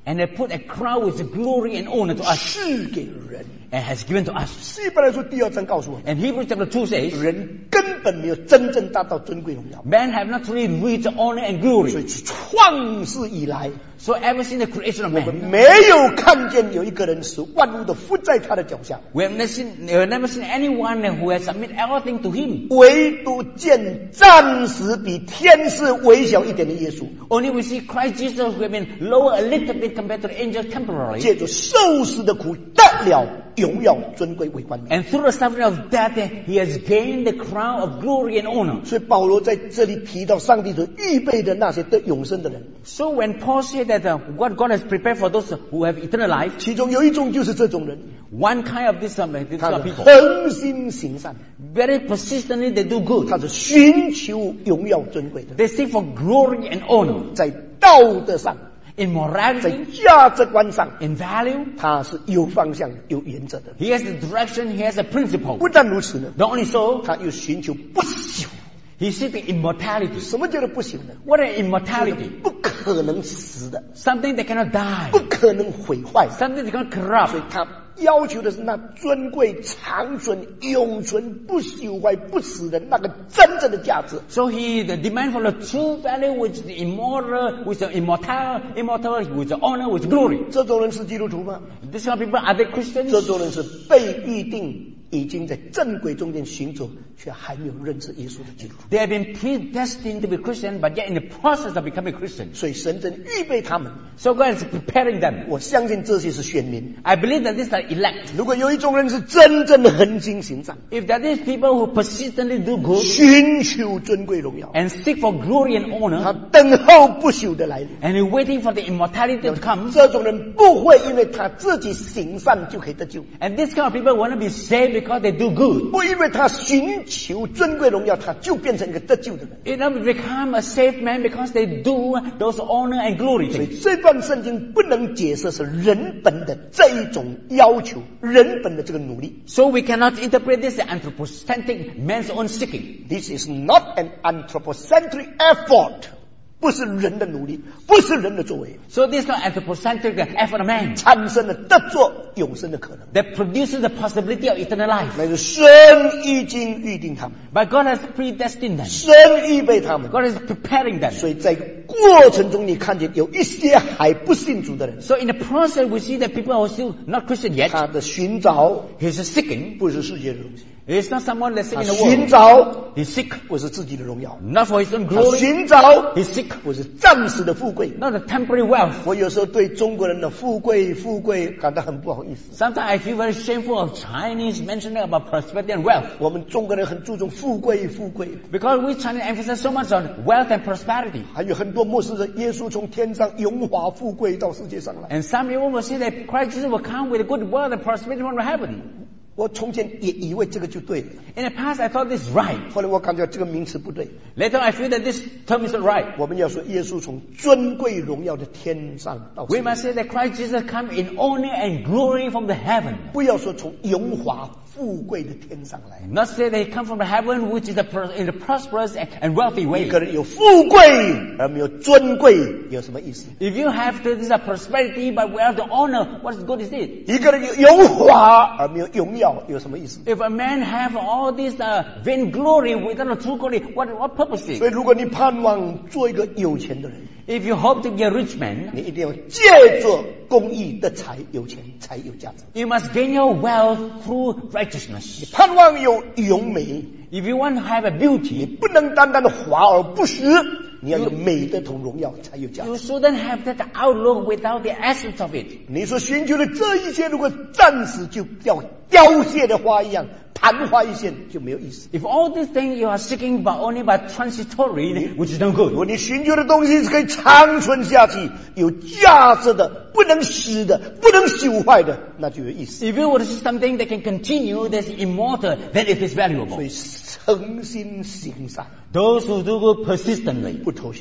And they put a crown with glory and honor to us 赐给人。 and has given to us. 希伯来书第2章告诉我们， And Hebrews chapter 2 says, 人根本没有真正达到尊贵荣耀。 man have not really reached honor and 所以 glory. 创世以来， So ever since the creation of 我们 man, 没有看见有一个人使万物都伏在他的脚下， we have never seen anyone who has submitted everything to him. 唯独见暂时比天使微小一点的耶稣， Only we see Christ Jesus who have been lower a little bit compared to the angels temporarily. 借着受死的苦得了荣耀、尊贵为冠冕。 And through the suffering of death, he has gained the crown of glory and honor. 所以保罗在这里提到上帝所预备的那些得永生的人， So when Paul said that what God has prepared for those who have eternal life, 其中有一种就是这种人， one kind of this 他 kind of 是 people, 恒心行善， very persistently they do good. 他是寻求荣耀尊贵的， They seek for glory and honor. 在道德上， In 在 morality, 价值观上， in value, 他是有方向、有原则的。 he has the direction, he has a principle. 不但如此呢， Not only so, 他又寻求不朽。 he seeks the immortality. 什么叫做不朽呢？ What is immortality? 不可能死的， Something that cannot die. 不可能毁坏的。 Something that cannot 所 corrupt. 以他要求的是那尊贵、长存、永存、不朽坏、不死的那个真正的价值。 So he the demand for the true value, which is the immortal, which is the immortal, which is the honor, which is glory. 这种人是基督徒吗？ These kind of people, are they Christians? 这种人是被预定，已经在正轨中间行走，却还没有认识耶稣的基督徒。 They have been predestined to be Christian, but yet in the process of becoming Christian. 所以神正预备他们。 So God is preparing them. 我相信这些是选民。 I believe that these are elect. 如果有一种人是真正的恒心行善， If there is people who persistently do good 寻求尊贵荣耀， and seek for glory and 他 honor, 等候不朽的来临。 and is waiting for the immortality to come, 这种人不会因为他自己行善就可以得救， and this kind of people want to be saved because they do good. 不因为他寻求尊贵荣耀，他就变成一个得救的人。 It not become a saved man because they do those honor and glory 所以 things. 这段圣经不能解释是人本的这一种要求，人本的这个努力。 So we cannot interpret this as anthropocentric man's own seeking. This is not an anthropocentric effort， 不是人的努力，不是人的作为， So this is not anthropocentric effort of man 产生了得做永生的可能。 that produces the possibility of eternal life. 那是神已经预定他们， But God has predestined them. 神预备他们。 God is preparing them. 所以在过程中，你看见有一些还不信主的人， So in the process, we see that people are still not Christian yet. 他的寻找 He's seeking. 不是世界的东西， He's not someone that's 他 seeking the 寻 world. 找 He's seek 不是自己的荣耀， not for his own 他 glory. 寻找 He's seek 不是暂时的富贵。 not the temporary wealth. 我有时候对中国人的富贵感到很不好意思。 Sometimes I feel very shameful of Chinese mentioning about prosperity and wealth. 我们中国人很注重富贵， Because we Chinese emphasize so much on wealth and prosperity. 还有很多牧师人，耶稣从天上荣华富贵到世界上来。 And some people will say that Christ Jesus will come with good wealth and prosperity from heaven. 我从前也以为这个就对了， In the past, I thought this is right. 后来我感觉这个名词不对。 Later, I feel that this term is not right. 我们要说耶稣从尊贵荣耀的天上到世 We 界， must say that Christ Jesus come in honor and glory from the heaven. 不要说从荣华富贵的天上来。 Not say that he come from the heaven, which is in the prosperous and wealthy 一 way. 个人有富贵而没有尊贵，有什么意思？ If you have this prosperity but without the honor, what good is it? 一个人有荣华而没有荣耀，有什么意思？ If a man have all this vain glory without a true glory, what purpose is 所 it? 以，如果你盼望做一个有钱的人， If you hope to be a rich man, 你一定要借着公义的财有钱，才有价值。 you must gain your wealth through righteousness. 盼望有荣美， If you want to have a beauty, 不能单单的华而不实，你要有美的同荣耀才有价值。 you shouldn't have that outlook without the essence of it. 你所寻求的这一切，如果暂时就要凋谢的花一样，昙花一现，就没有意思。 If all these things you are seeking but only by transitory, which is no 如 good. 果你寻求的东西是可以长存下去、有价值的、不能死的、不能朽坏的，那就有意思。 If you want to see something that can continue, that's immortal, then it is 所 valuable. 以诚心行善， Those who do good persistently, 不妥协，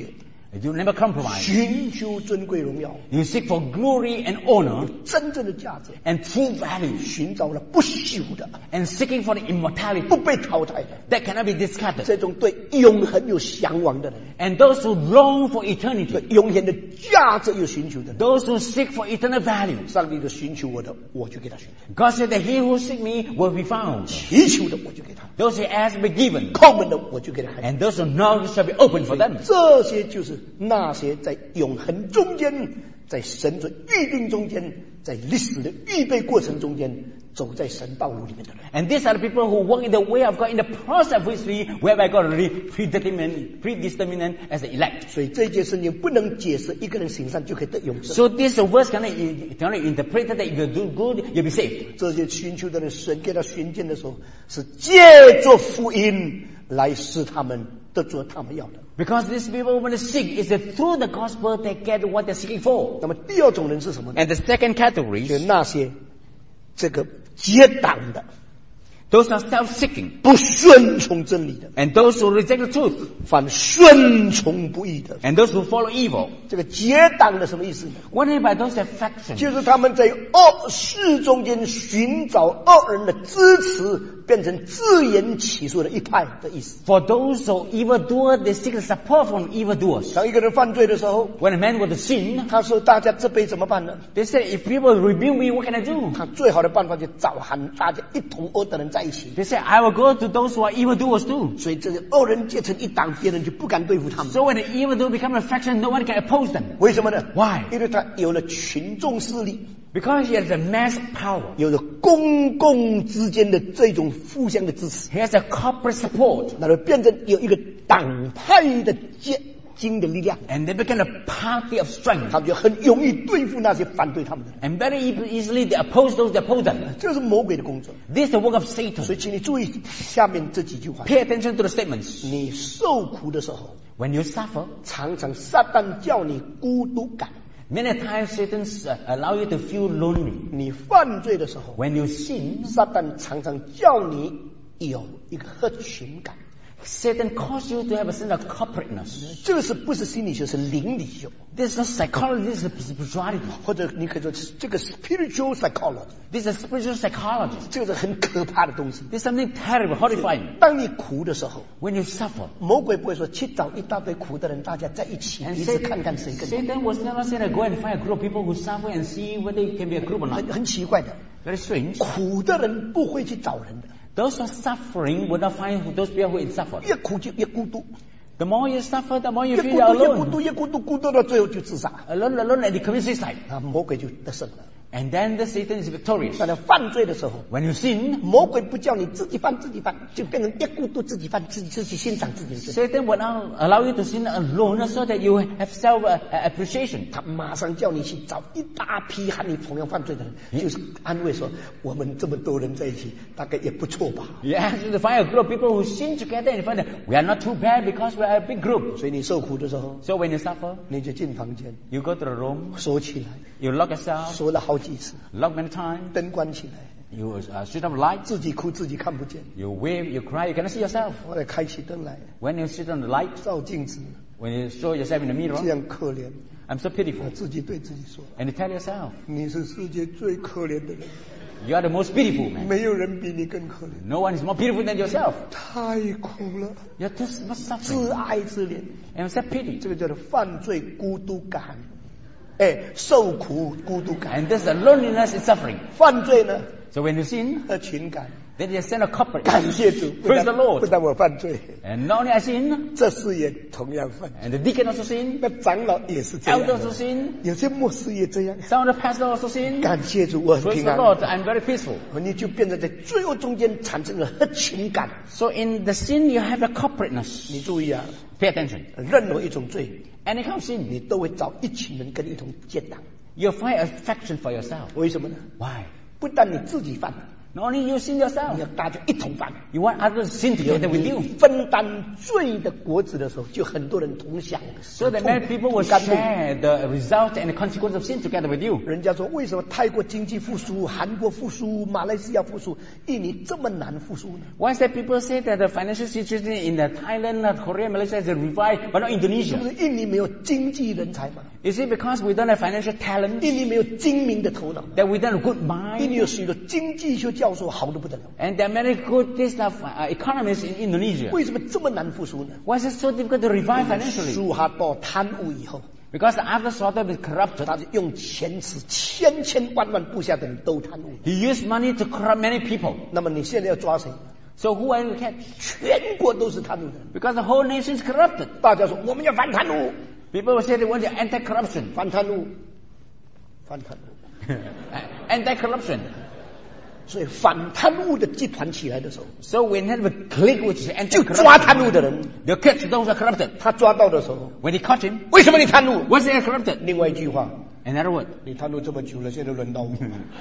You never compromise. 寻求尊贵荣耀， You seek for glory and honor 真正的价值， and true value, 寻找了不朽的、 and seeking for the immortality 不被淘汰的， that cannot be discarded. 这种对永恒有向往的人， And those who long for 对 eternity, 永远的价值有寻求的人， those who seek for eternal value. 上帝的寻求我的，我就给他寻求； God said that he who seek me will be found. 祈求的我就给他， Those who ask will be given. 叩门的我就给他开。 And those who knock shall be opened for them. 这些就是那些在永恒中间，在神的预定中间，在历史的预备过程中间，走在神道路里面的人。 And these are the people who walk in the way of God in the process of history whereby God already predetermined as the elect. 所以这件事情不能解释一个人行善就可以得永生。 So this verse cannot interpret that if you do good, you'll be saved. 这些寻求的人，神给他寻见的时候，是借着福音来使他们得着他们要的。 Because these people want to seek is that through the gospel they get what they're seeking for. 那么第二种人是什么呢？ And the second 就 category, 那些这个结党的、 those are self-seeking. 不顺从真理的、 And those who reject the truth. 反顺从不义的。 And those who follow evil. 这个结党的什么意思呢？ What do you mean by those affections? 就是他们在恶事中间寻找恶人的支持，变成自圆其说的一派的意思。 For those who evildoer, they seek the support from evildoers. 当一个人犯罪的时候， When a man were to sin, 他说：“大家这辈怎么办呢 they say, if people rebuke me, what can I do?？” 他最好的办法就找喊大家一同恶的人在一起。 They say, I will go to those who are evildoers too. 所以这个恶人结成一党，别人就不敢对付他们。 So when the evildoer become a faction, no one can oppose them. 为什么呢 Why? 因为他有了群众势力， Because he has a mass power. 有了公共之间的这种互相的支持， He has a corporate support. 那就变成有一个党派的结晶的力量， And they become a party of strength. 他们就很容易对付那些反对他们的人。 And very easily they oppose those that oppose them. 这是魔鬼的工作。 This is the work of 所 Satan. 以，请你注意下面这几句话： Pay attention to the statements. 你受苦的时候， When you suffer, 常常撒旦叫你孤独感； many times Satan allow you to feel lonely. 你犯罪的时候， When you sin, 撒旦常常叫你有一个合群感。 Satan causes you to have a sense of corporateness. 这个是不是心理学？是灵理学， This is not psychology, this is spirituality. 或者你可以说这个 spiritual psychology， This is spiritual psychology. 这个是很可怕的东西。 This is something terrible, horrifying. 当你苦的时候， When you suffer, 魔鬼不会说去找一大堆苦的人，大家在一起， and 彼此看看谁更好。 Satan was never said to go and find a group of people who suffer and see whether it can be a group or not. 很奇怪的， Very strange. 苦的人不会去找人的， Those who are suffering will not find those people who suffer. 越苦就越孤独， The more you suffer, the more you 越 feel 孤独越孤 alone. 独越孤独，孤独到最后就自杀， Alone, and you commit suicide. 啊，魔鬼就得胜了。 And then the Satan is victorious. 当你犯罪的时候， When you sin, 魔鬼不叫你自己犯，就变成越孤独自己犯，自己欣赏自己的罪。 Satan will not allow you to sin alone so that you have self-appreciation. 他马上叫你去找一大批和你同样犯罪的人，就是安慰说，我们这么多人在一起，大概也不错吧。 You ask you to find a group of people who sin together and you find that we are not too bad because we are a big group. 所以你受苦的时候， So when you suffer, 你就进房间 you go to the room, 锁起来， you lock yourself, 锁了好几次， lock many times, 灯关起来， you switch off lights, 自己哭自己看不见， you wave, you cry, you cannot see yourself. 后来开起灯来， When you sit on the light, 照镜子， when you show yourself in the 这 mirror, 样可怜。 I'm so pitiful. 自己对自己说， And you tell yourself, 你是世界最可怜的人， you are the most pitiful man. 没有人比你更可怜， No one is more pitiful than yourself. 太苦了， You're too much 自 suffering. 爱自怜， And self pity. 这个叫做犯罪孤独感，受苦孤独感。 And this is a loneliness and suffering. 犯罪呢， So when you sin, 和群感。 then you send a corporate. 感谢主，不 Praise 但 the Lord. 不但我犯罪， And not only I sin, 这事也同样犯。 and the deacon also sin, 那长老也是这样 elders also 的， sin, 有些牧师也这样。 some of the pastors also sin. 感谢主，我很 Praise 平 the 安。 Lord, I'm very peaceful. 你就变成在罪恶中间产生了合群感。 So in the sin, you have a corporateness. 你注意啊， Pay attention. 任何一种罪， Any kind of sin, 你都会找一群人跟你一同结党。 you'll find affection for yourself. 为什么呢？ Why? 不但你自己犯， Not only you sin 你 yourself, 要大家一同犯。 you want others to sin together with 你 you. 分担罪的果子的时候，就很多人同享。 So that many people will 甘露 share the result and the consequence of sin together with you. 人家说，为什么泰国经济复苏、韩国复苏、马来西亚复苏，印尼这么难复苏呢？ Why is that people say that the financial situation in Thailand, Korea, Malaysia is revived, but not 是 Indonesia? 不是印尼没有经济人才嘛？ Is it because we don't have financial talent, 印尼没有精明的头脑， that we don't have good 印尼 mind? 有许多经济学教授好的不得了。 And there are many good economists in Indonesia. 为什么这么难复苏呢？ Why is it so difficult to revive financially? 苏哈多贪污以后， Because after Sodom is corrupted, 他用钱使千万部下的人都贪污。 he used money to corrupt many people. 那么你现在要抓谁？ So who are you to catch? 全国都是贪污的人。 Because the whole nation is corrupted. 大家说我们要反贪污， People will say they want anti-corruption. 反贪污，反贪污。 Anti-corruption. 所以反贪污的集团起来的时候， So when they have a clique which is 就抓贪 anti-corruption, 污的人。 they'll catch those who are corrupted. 他抓到的时候， When they caught him, 为什么你贪污？ what's they are corrupted? 另外一句话， Another word. 你贪污这么久了，现在轮到我，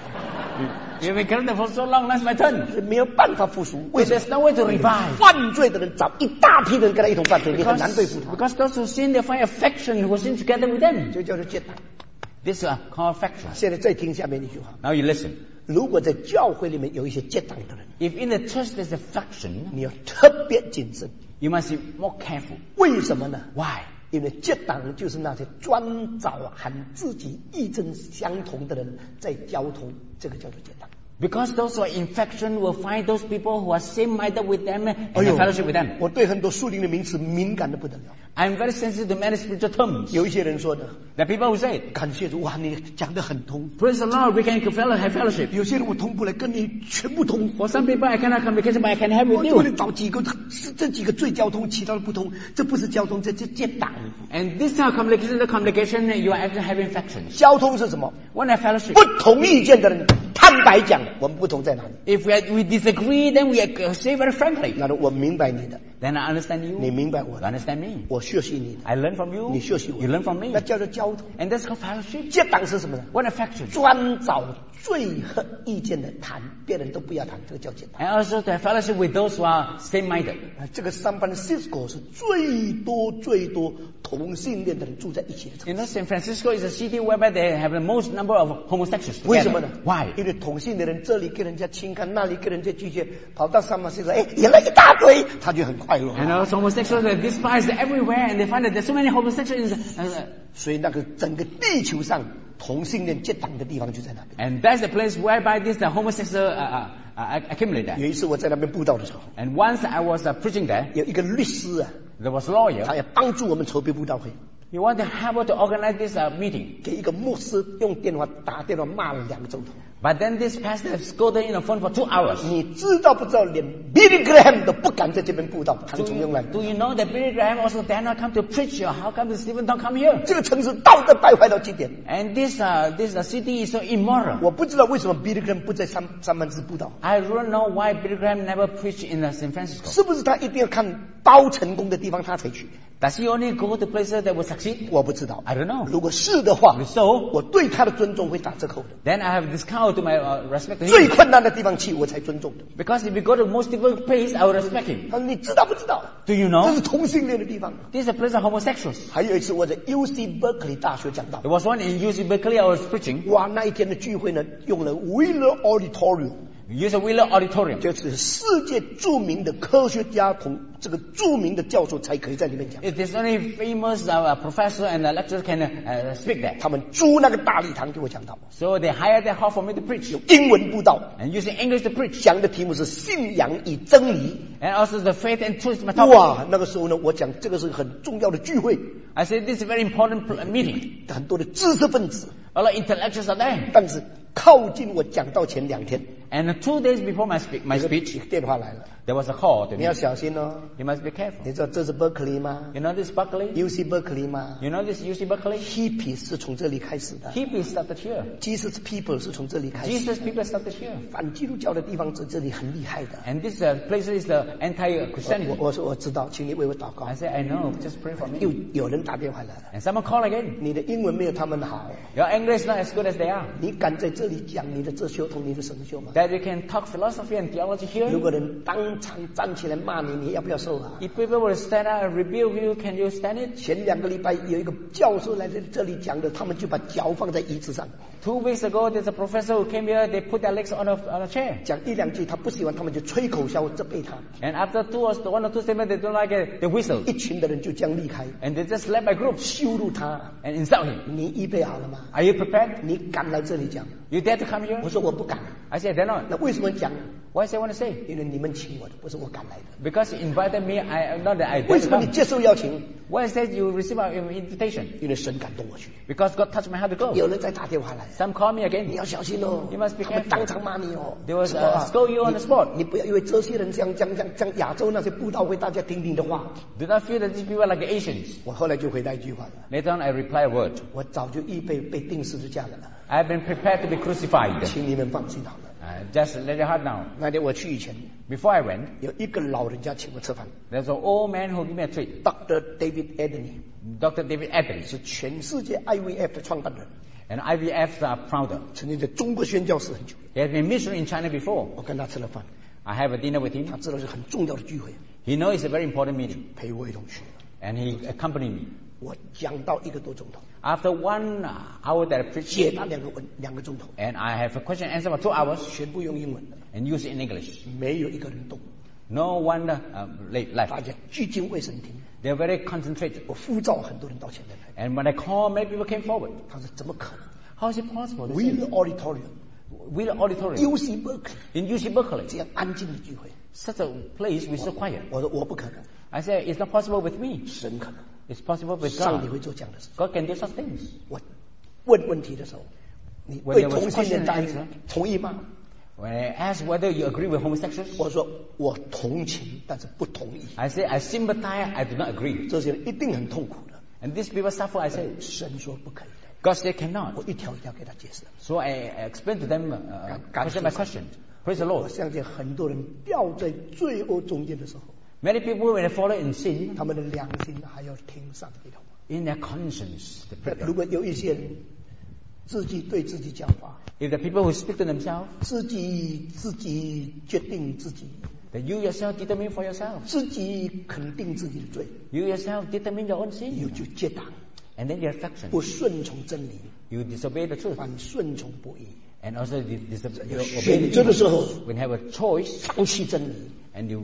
You've been corrupted for so long, that's my turn. 是没有办法复苏。为 But 什么？ there's no way to revive. 犯罪的人找一大批人跟他一同犯罪，你很难对付他。 Because those who sin, they find a faction who sin together with them. 这叫做结党。 This is called faction. 现在再听下面一句话： Now you listen. 如果在教会里面有一些结党的人， If in the church there's a faction, 你要特别谨慎。 you must be more careful. 为什么呢？ Why? 因为结党就是那些专找和自己意见相同的人在交通，这个叫做结党。 Because those who are in faction will find those people who are same-minded with them and have fellowship with them. 我对很多属灵的名词敏感的不得了。 I'm very sensitive to many spiritual terms. 有一些人说的， There are people who say, 感谢主，哇，你讲得很通。 praise the Lord, we can have fellowship. 有些人我通不来，跟你全部通。 For some people I cannot communicate, but I can have 我 with 为了 you. 找几个，这几个最交通，其他的不通，这不是交通，这结党。 And this kind of communication, you are actually having factions. 交通是什么？ When I fellowship, 不同意见的人，坦白讲，我们不同在哪里？ if we disagree, then we say very frankly. 那我明白你的， Then I understand 你 you. 明白我 You 的， understand me. 我学习你的， I learn from you. 你学习我 You 的， learn from me. 那叫做交通。 And that's called fellowship. 结党是什么呢？ What a faction. 专找最合意见的谈，别人都不要谈，这个叫结党。 And also to have fellowship with those who are same-minded. 这个San Francisco是最多同性恋的人住在一起的城市。 You know, San Francisco is a city whereby they have the most number of homosexuals 为什么 together. 呢 Why? 因为同性的人这里跟人家亲看，那里跟人家拒绝，跑到San Francisco，哎，演了一大堆，他就很快乐。 And also homosexuals are despised everywhere, and they find that there's so many homosexuals. 所以那个整个地球上同性恋结党的地方就在那边。 And that's the place whereby this the homosexual accumulate there. 有一次我在那边布道的时候， And once I was preaching there, 有一个律师啊， there was a lawyer. 他要帮助我们筹备布道会， He wanted help to organize this meeting. 给一个牧师用电话打电话骂了2个钟头。 But then this pastor scolded in the phone for 2 hours. 你知道不知道？连 Billy Graham 都不敢在这边布道，唐崇用来。 Do you know that Billy Graham also dare not come to preach? How come Stephen don't come here? 这个城市道德败坏到极点。 And this city is so immoral. 我不知道为什么 Billy Graham 不在三藩市布道， I don't know why Billy Graham never preached in San Francisco. 是不是他一定要看包成功的地方他才去？ Does he only go to places that will succeed? 我不知道。 I don't know. 如果是的话， If so, 我对他的尊重会打折扣的。 then I have discount to my respect to 最 him. 困难的地方去，我才尊重的。 Because if we go to the most difficult place, I will respect him. 他说：“你知道不知道？ Do you 这 know? 是同性恋的地方。 This is a place of homosexuals. 还有一次我在 UC Berkeley 大学讲到， There was one in UC Berkeley I was preaching. 哇，那一天的聚会呢，用了 Wheeler Auditorium， We used a Wheeler Auditorium. 就是世界著名的科学家同这个著名的教授才可以在里面讲。 It is only famous professor and lecturer can speak there. 他们租那个大礼堂给我讲道， So they hired their hall for me to preach. 英文布道， And using English to preach. 讲的题目是信仰与真理。 And also the faith and truth is my topic. 哇，那个时候呢，我讲这个是很重要的聚会， I said this is a very important meeting. 很多的知识分子， A lot of intellectuals are there. 但是靠近我讲到前2天， And 2 days before my speech, 电话来了， there was a call to 你 me. 要小心哦。 You must be careful. 你知道这是 Berkeley 吗 You know this Berkeley? ？UC Berkeley 吗 You know this UC Berkeley? ？Hippie 是从这里开始的 Hippies started here. ，Jesus People 是从这里开始 Jesus people started here. 反基督教的地方在这里很厉害的。 And this place is the anti-Christianity. 我说我知道，请你为我祷告 I。said, I know, just pray for 又 me. 有人打电话来了， And someone called again. 你的英文没有他们好， Your English is not as good as they are. 你敢在这里讲你的哲学同你的神学吗？ that we can talk philosophy and theology 如 here. 果人当场站起来骂你，你要不要受啊？ If people will stand up and rebuke you, can you stand it? 前2个礼拜有一个教授来这里讲的，他们就把脚放在椅子上， 2 weeks ago, there's a professor who came here, they put their legs on a chair. 讲1、2句他不喜欢，他们就吹口哨责备他， And after 1 or 2 statements they don't like it, they whistle. 一群的人就这样离开， And they just left by groups 羞辱他。 and insult him. 你预备好了吗？ Are you prepared? 你敢来这里讲？ You dare to come here? 我说我不敢。 I said, they're not. 那为什么讲？ Why is I want to say? 因为你们请我的，不是我敢来的。 Because you invited me, not that I 为 dare 什 to 么你 come. 接受邀请？ Why is that you receive our invitation? 因为神感动我去。 Because God touched my heart to go. 有人在打电话来， Some call me 你 again. 要小心哦 You must be 他们 careful. 当场骂你哦。 They will 是吧 scold you on the spot. 你不要因为这些人像亚洲那些布道会，大家听你的话。 Do not feel that these people are like the Asians. 我后来就回答一句话了， Later on, I reply a word. 我早就预备被钉十字架的了， I've been prepared to be crucified. 请你们放心好了。 Just let your heart down. 那天我去以前， Before I went, 有一个老人家请我吃饭 there's an old man who gave me a treat. ，Dr. David Anthony Dr. David Anthony, 是全世界 IVF 的创办人， an IVF founder. 曾经在中国宣教士很久。 He has been missionary in China before. 我跟他吃了饭， I have a dinner with 他 him. 知道是很重要的聚会， He knows it's a very important meeting. 陪我一同去。 And he accompanied me. 我讲到1个多钟头， After 1 hour that I 解 preached, 答2个钟头， and I have a question and answer for 2 hours, 全部用英文的， and use it in English. 没有一个人动， No one left. 大家聚精会神听。 They're very concentrated. 我呼召很多人到前面来， And when I called, many people came forward. 他说怎么可能 How is it possible? They ？Wheeler said, Auditorium、 Wheeler Auditorium UC Berkeley in UC Berkeley, 这样安静的聚会， such a place with so quiet. 我说我不可能， I said, it's not possible with me. 神可能， It's possible with 上帝 God. 会做这样的事。 God can do such things. 我问问题的时候，你 When 对 there was 同性恋 question 答 and 应 answer 同意吗？ When I asked whether you agree with homosexuals, 我说我同情，但是不同意。 I said, I sympathize, I do not agree. 这些人一定很痛苦的。 And these people suffer, I said. 神说不可以的， God said cannot. 我一条一条给他解释。 So I explained to them question by question. Praise the 我 Lord. 相信很多人掉在罪恶中间的时候， Many people, when they fall in sin, 他们的良心还要听上帝的话。 in their conscience, they pray. 如果有一些人自己对自己讲话， If the people who speak to themselves, 自己决定自己， that you yourself determine for yourself. 自己肯定自己的罪， You yourself determine your own 你 sin. 就结党， And then your affection. 不顺从真理， You disobey the truth. 反顺从不义。 And also you 有 obey 选 the 择的 evil. 时候， When you have a choice 放弃真理， and you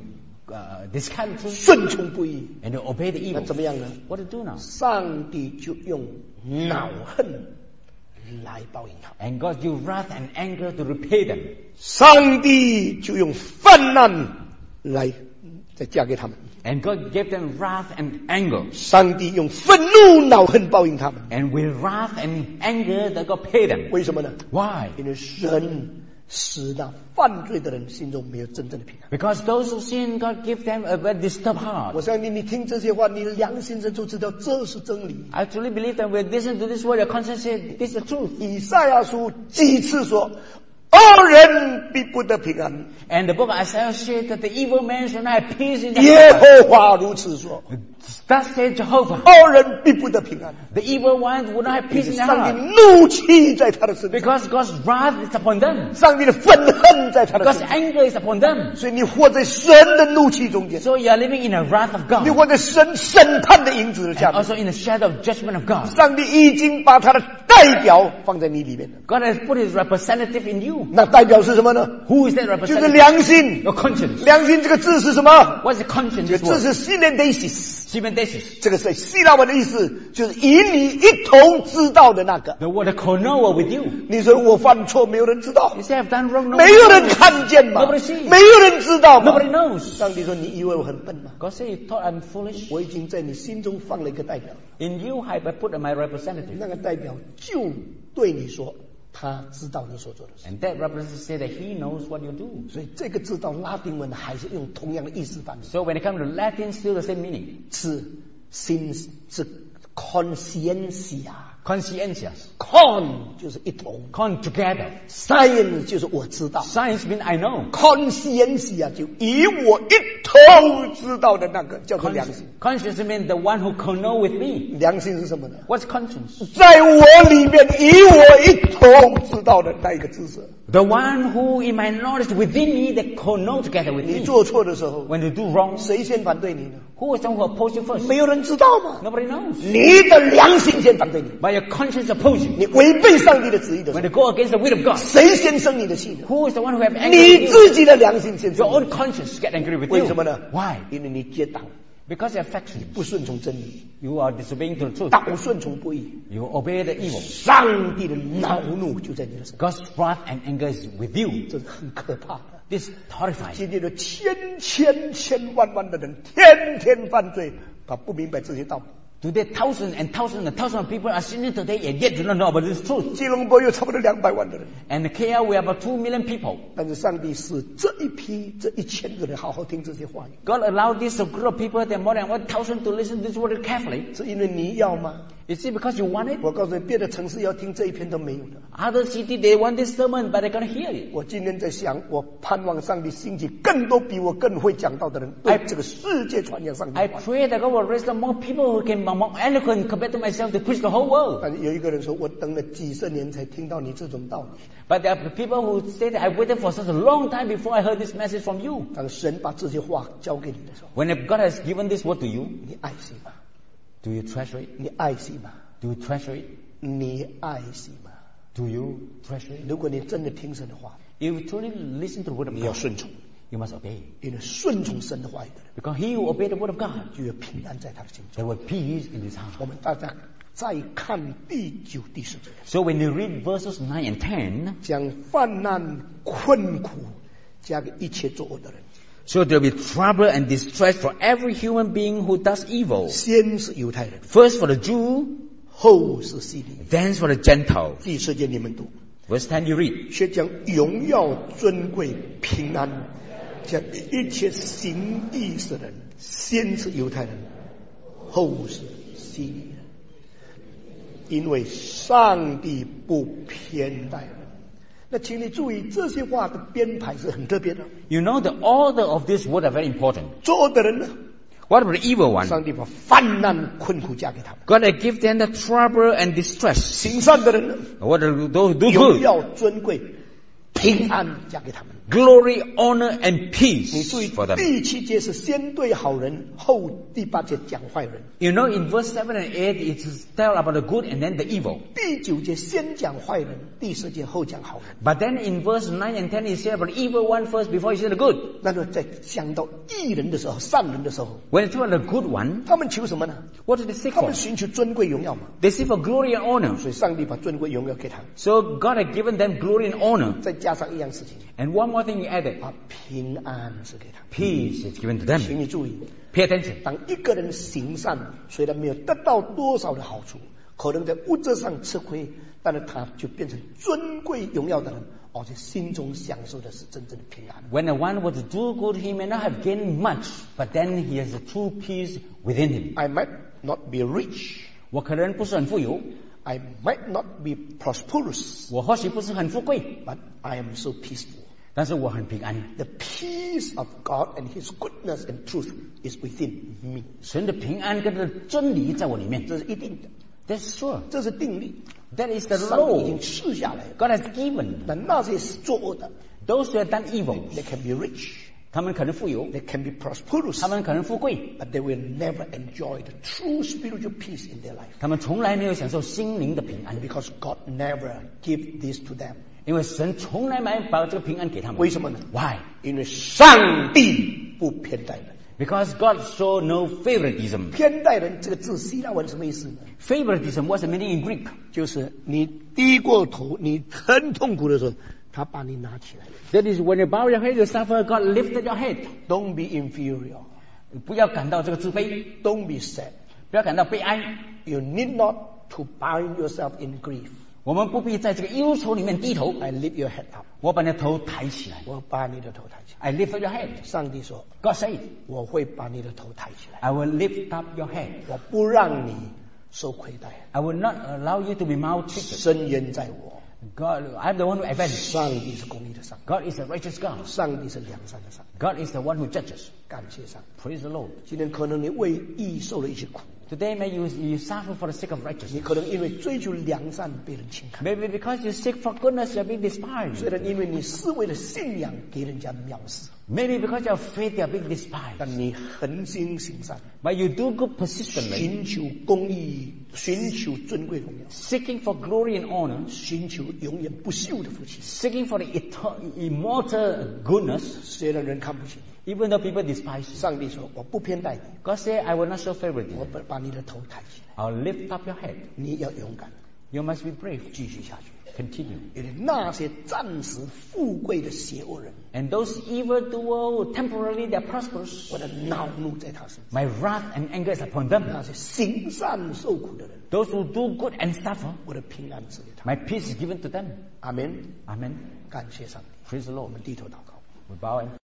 discard the truth 顺从不义， and you obey the 那 evil, 怎么样呢？ what to do now? 上帝就用恼恨来报应他们， And God give wrath and anger to repay them. 上帝就用泛滥来再嫁给他们， And God gave them wrath and anger. 上帝用愤怒、恼恨报应他们。 And with wrath and anger, that God pay them. 为什么呢？ Why? 因为神使那犯罪的人心中没有真正的平安。 Because those who sin, God give them a very disturbed heart. 我相信你听这些话，你的良心深处知道这是真理。 I truly believe that when listen to this word, your conscience says this is the truth. 以赛亚书几次说，恶人必不得平安。 And the book of Isaiah said that the evil man shall not have peace in their 耶 heart. 和华如此说， Thus said Jehovah. 恶人必不得平安。 The evil ones would not have peace in their 上帝 heart. 怒气在他的身上， Because God's wrath is upon them. 上帝的愤恨在他的 God's 身上。 anger is upon them. 所以你活在神的怒气中间， So you are living in the wrath of 你 God. 活在神审判的影子 And 下面。 also in the shadow of judgment of God. 上帝已经把他的代表放在你里面了。 God has put his representative in you. 那代表是什么呢？ Who is that 就是 representative? 良心。 Your conscience. 良心这个字是什么？ What's the conscience? 这 This 个字 word? 是 synedesis， Simendesis. 这个是希腊文的意思，就是以你一同知道的那个。 The word konoa with you. 你说我犯错，没有人知道 You，say I've done wrong. 没有人看见嘛， Nobody sees. 没有人知道嘛。 Nobody knows. 上帝说：“你以为我很笨吗？ God said you thought I'm foolish. 我已经在你心中放了一个代表， In you have I put my representative. 那个代表就对你说，他知道你所做的事。 And that representative said that he knows what you do. 所以这个字到拉丁文还是用同样的意思翻译， So when it comes to Latin, still the same meaning. 是心是 conscientia， Conscientious. Con 就是一同 Con together. ，Science 就是我知道 Science means I know. ，Conscience 就以我一同知道的那个叫做良心。 Conscience means the one who know with me. 良心是什么呢？ What's conscience? 在我里面以我一同知道的那一个知识。 The one who in my knowledge within me that know together with 你 me. 做错的时候， When you do wrong, 谁先反对你呢？ who is the one who oppose you first? 没有人知道吗？ Nobody knows. 你的良心先反对你。 But your conscience oppose you. 你违背上帝的旨意的时 When 候， you go against the will of God, 谁先生你的气呢？ who is the one who have anger 你 with you? 自己的良心先 Your 生 own 你。 conscience get angry with 为 you. 什么呢？ Why? 因为你结党， Because you're factious. 不顺从真理， You are disobeying to the truth. 党顺从不义， You obey the evil. 上帝的恼怒就在你的身上， God's wrath and anger is with you. 这是很可怕的。 This is horrifying. 今天有千万的人天天犯罪，他不明白这些道理。 Today, thousands of people are sinning today and yet do not know about this truth. 吉隆坡有差不多200万的人， And in KL, we have about 2 million people. 但是上帝使这一批这1000个人好好听这些话语， God allowed this group of people, there are more than 1,000 to listen to this word carefully. 是因为你要吗？ Is it because you want it? 我告诉你，别的城市要听这一篇都没有的。 Other city, they want this sermon, but they're going to hear it. 我今天在想，我盼望上帝兴起更多比我更会讲道的人，对这个世界传扬上帝 I 的话。 pray that God will raise up more people who can be more eloquent compared to myself to preach the whole world. 但是有一个人说，我等了几十年才听到你这种道理。 But there are people who say that I waited for such a long time before I heard this message from you. 当神把这些话交给你的时候， When God has given this word to you, 你爱惜吗？ do you treasure it? 你爱惜吗？ Do you treasure it? 你爱惜吗？ Do you treasure it? 如果你真的听神的话， If you truly listen to the word of 你要 God, 顺从， you must obey. 因为顺从神的话语的人， Because he who obey the word of God, 就有平安在他的心中。 there will be peace in his heart. 我们大家再看第9、第10节， So when you read verses 9 and 10, 将患难、困苦加给一切作恶的人。 so there will be trouble and distress for every human being who does evil. 先是犹太人， First for the Jew, 后是希利。 then for the Gentile. 第10节你们读， Verse 10 you read. 却将荣耀、尊贵、平安，将一切行义的人，先是犹太人，后是希利人。因为上帝不偏待人。那请你注意，这些话的编排是很特别的。 You know the order of this word are very important. 作恶的人呢， What about the evil one? 上帝把患难、困苦加给他们； God has given them the trouble and distress. 行善的人呢， What do those do 荣 good? 耀、尊贵、平安加给他们。 Glory, honor, and 你 peace 注意， for them. 第7节是先对好人，后第8节讲坏人； You know, in verse 7 and 8, it's tell about the good and then the evil. 第9节先讲坏人，第10节后讲好人。 But then in verse 9 and 10, he said about the evil one first before he said the good. 那么在讲到义人的时候，善人的时候， When it's about the good one, 他们求什么呢？ what did they seek 他 for? 们寻求尊贵荣耀嘛。 They seek for glory and honor. 所以上帝把尊贵荣耀给他们， So God had given them glory and honor. 再加上一样事情， And one more thing he added. 把平安是给他们。 Peace is given to them. 请你注意， Pay attention. 当一个人行善，虽然没有得到多少的好处，可能在物质上吃亏，但是他就变成尊贵荣耀的人，而且心中享受的是真正的平安。 When the one was to do good, he may not have gained much, but then he has a true peace within him. I might not be rich, 我可能不是很富有， I might not be prosperous, 我或许不是很富贵， but I am so peaceful. 但是我很平安。 The peace of God and His goodness and truth is within me. 神的平安跟他的真理在我里面。 这是一定的， That's sure. 这是定律。 That is the 上帝已经 law 赐下来了。 God has given. 那些作恶的 Those who have done evil, ，they can be rich, 他们可能富有， they can be prosperous, 他们可能富贵， but they will never enjoy the true spiritual peace in their life 他们从来没有享受心灵的平安， because God never give this to them. 因为神从来没把这个平安给他们。 为什么呢？ Why? 因为上帝不偏待人。 Because God show no favoritism. 偏待人这个字希腊文什么意思呢？ Favoritism, what's the meaning in Greek? 就是你低过头，你很痛苦的时候，他把你拿起来。 That is when you bow your head, you suffer, God lifted your head. Don't be inferior. 不要感到这个自卑， Don't be sad. 不要感到悲哀。 You need not to bind yourself in grief. 我们不必在这个忧愁里面低头。 I lift your head up. 我把你的头抬起来。 我把你的头抬起来。 I lift up your head. 上帝说， God said, 我会把你的头抬起来， I will lift up your head. 我不让你受亏待。 I will not allow you to be maltreated. 深渊在我， God, I'm the one who avenged. 上帝是公义的上帝， God is a righteous God. 上帝是良善的上帝。 God is the one who judges. 感谢上帝。 Praise the Lord. 今天可能你为义受了一些苦， Today, may you suffer for the sake of righteousness. 你可能因为追求良善被人轻看， Maybe because you seek for goodness, you're being despised. 虽然因为你是为了信仰给人家藐视， Maybe because you have faith, you're being despised. 但你恒心行善， But you do good persistently, 寻求公义，寻求尊贵荣耀， seeking for glory and honor, 寻求永远不朽的福气。 seeking for the immortal goodness, 虽然人看不起你， even though people despise you. 上帝说：“我不偏待你， God said, I will not show 我 favoritism. 把你的头抬起来， I'll lift up your head. 你要勇敢， You must be brave. 继续下去。 Continue. 因为那些暂时富贵的邪恶人， And those evildoers, temporarily they're prosperous. 我的恼怒在他身上； My wrath and anger is upon them. 那些行善受苦的人， Those who do good and suffer, 我的平安赐给他。 my peace is given to them. 阿门。 Amen. 感谢上帝， Praise the 我 Lord. 们低头祷告。 We bow and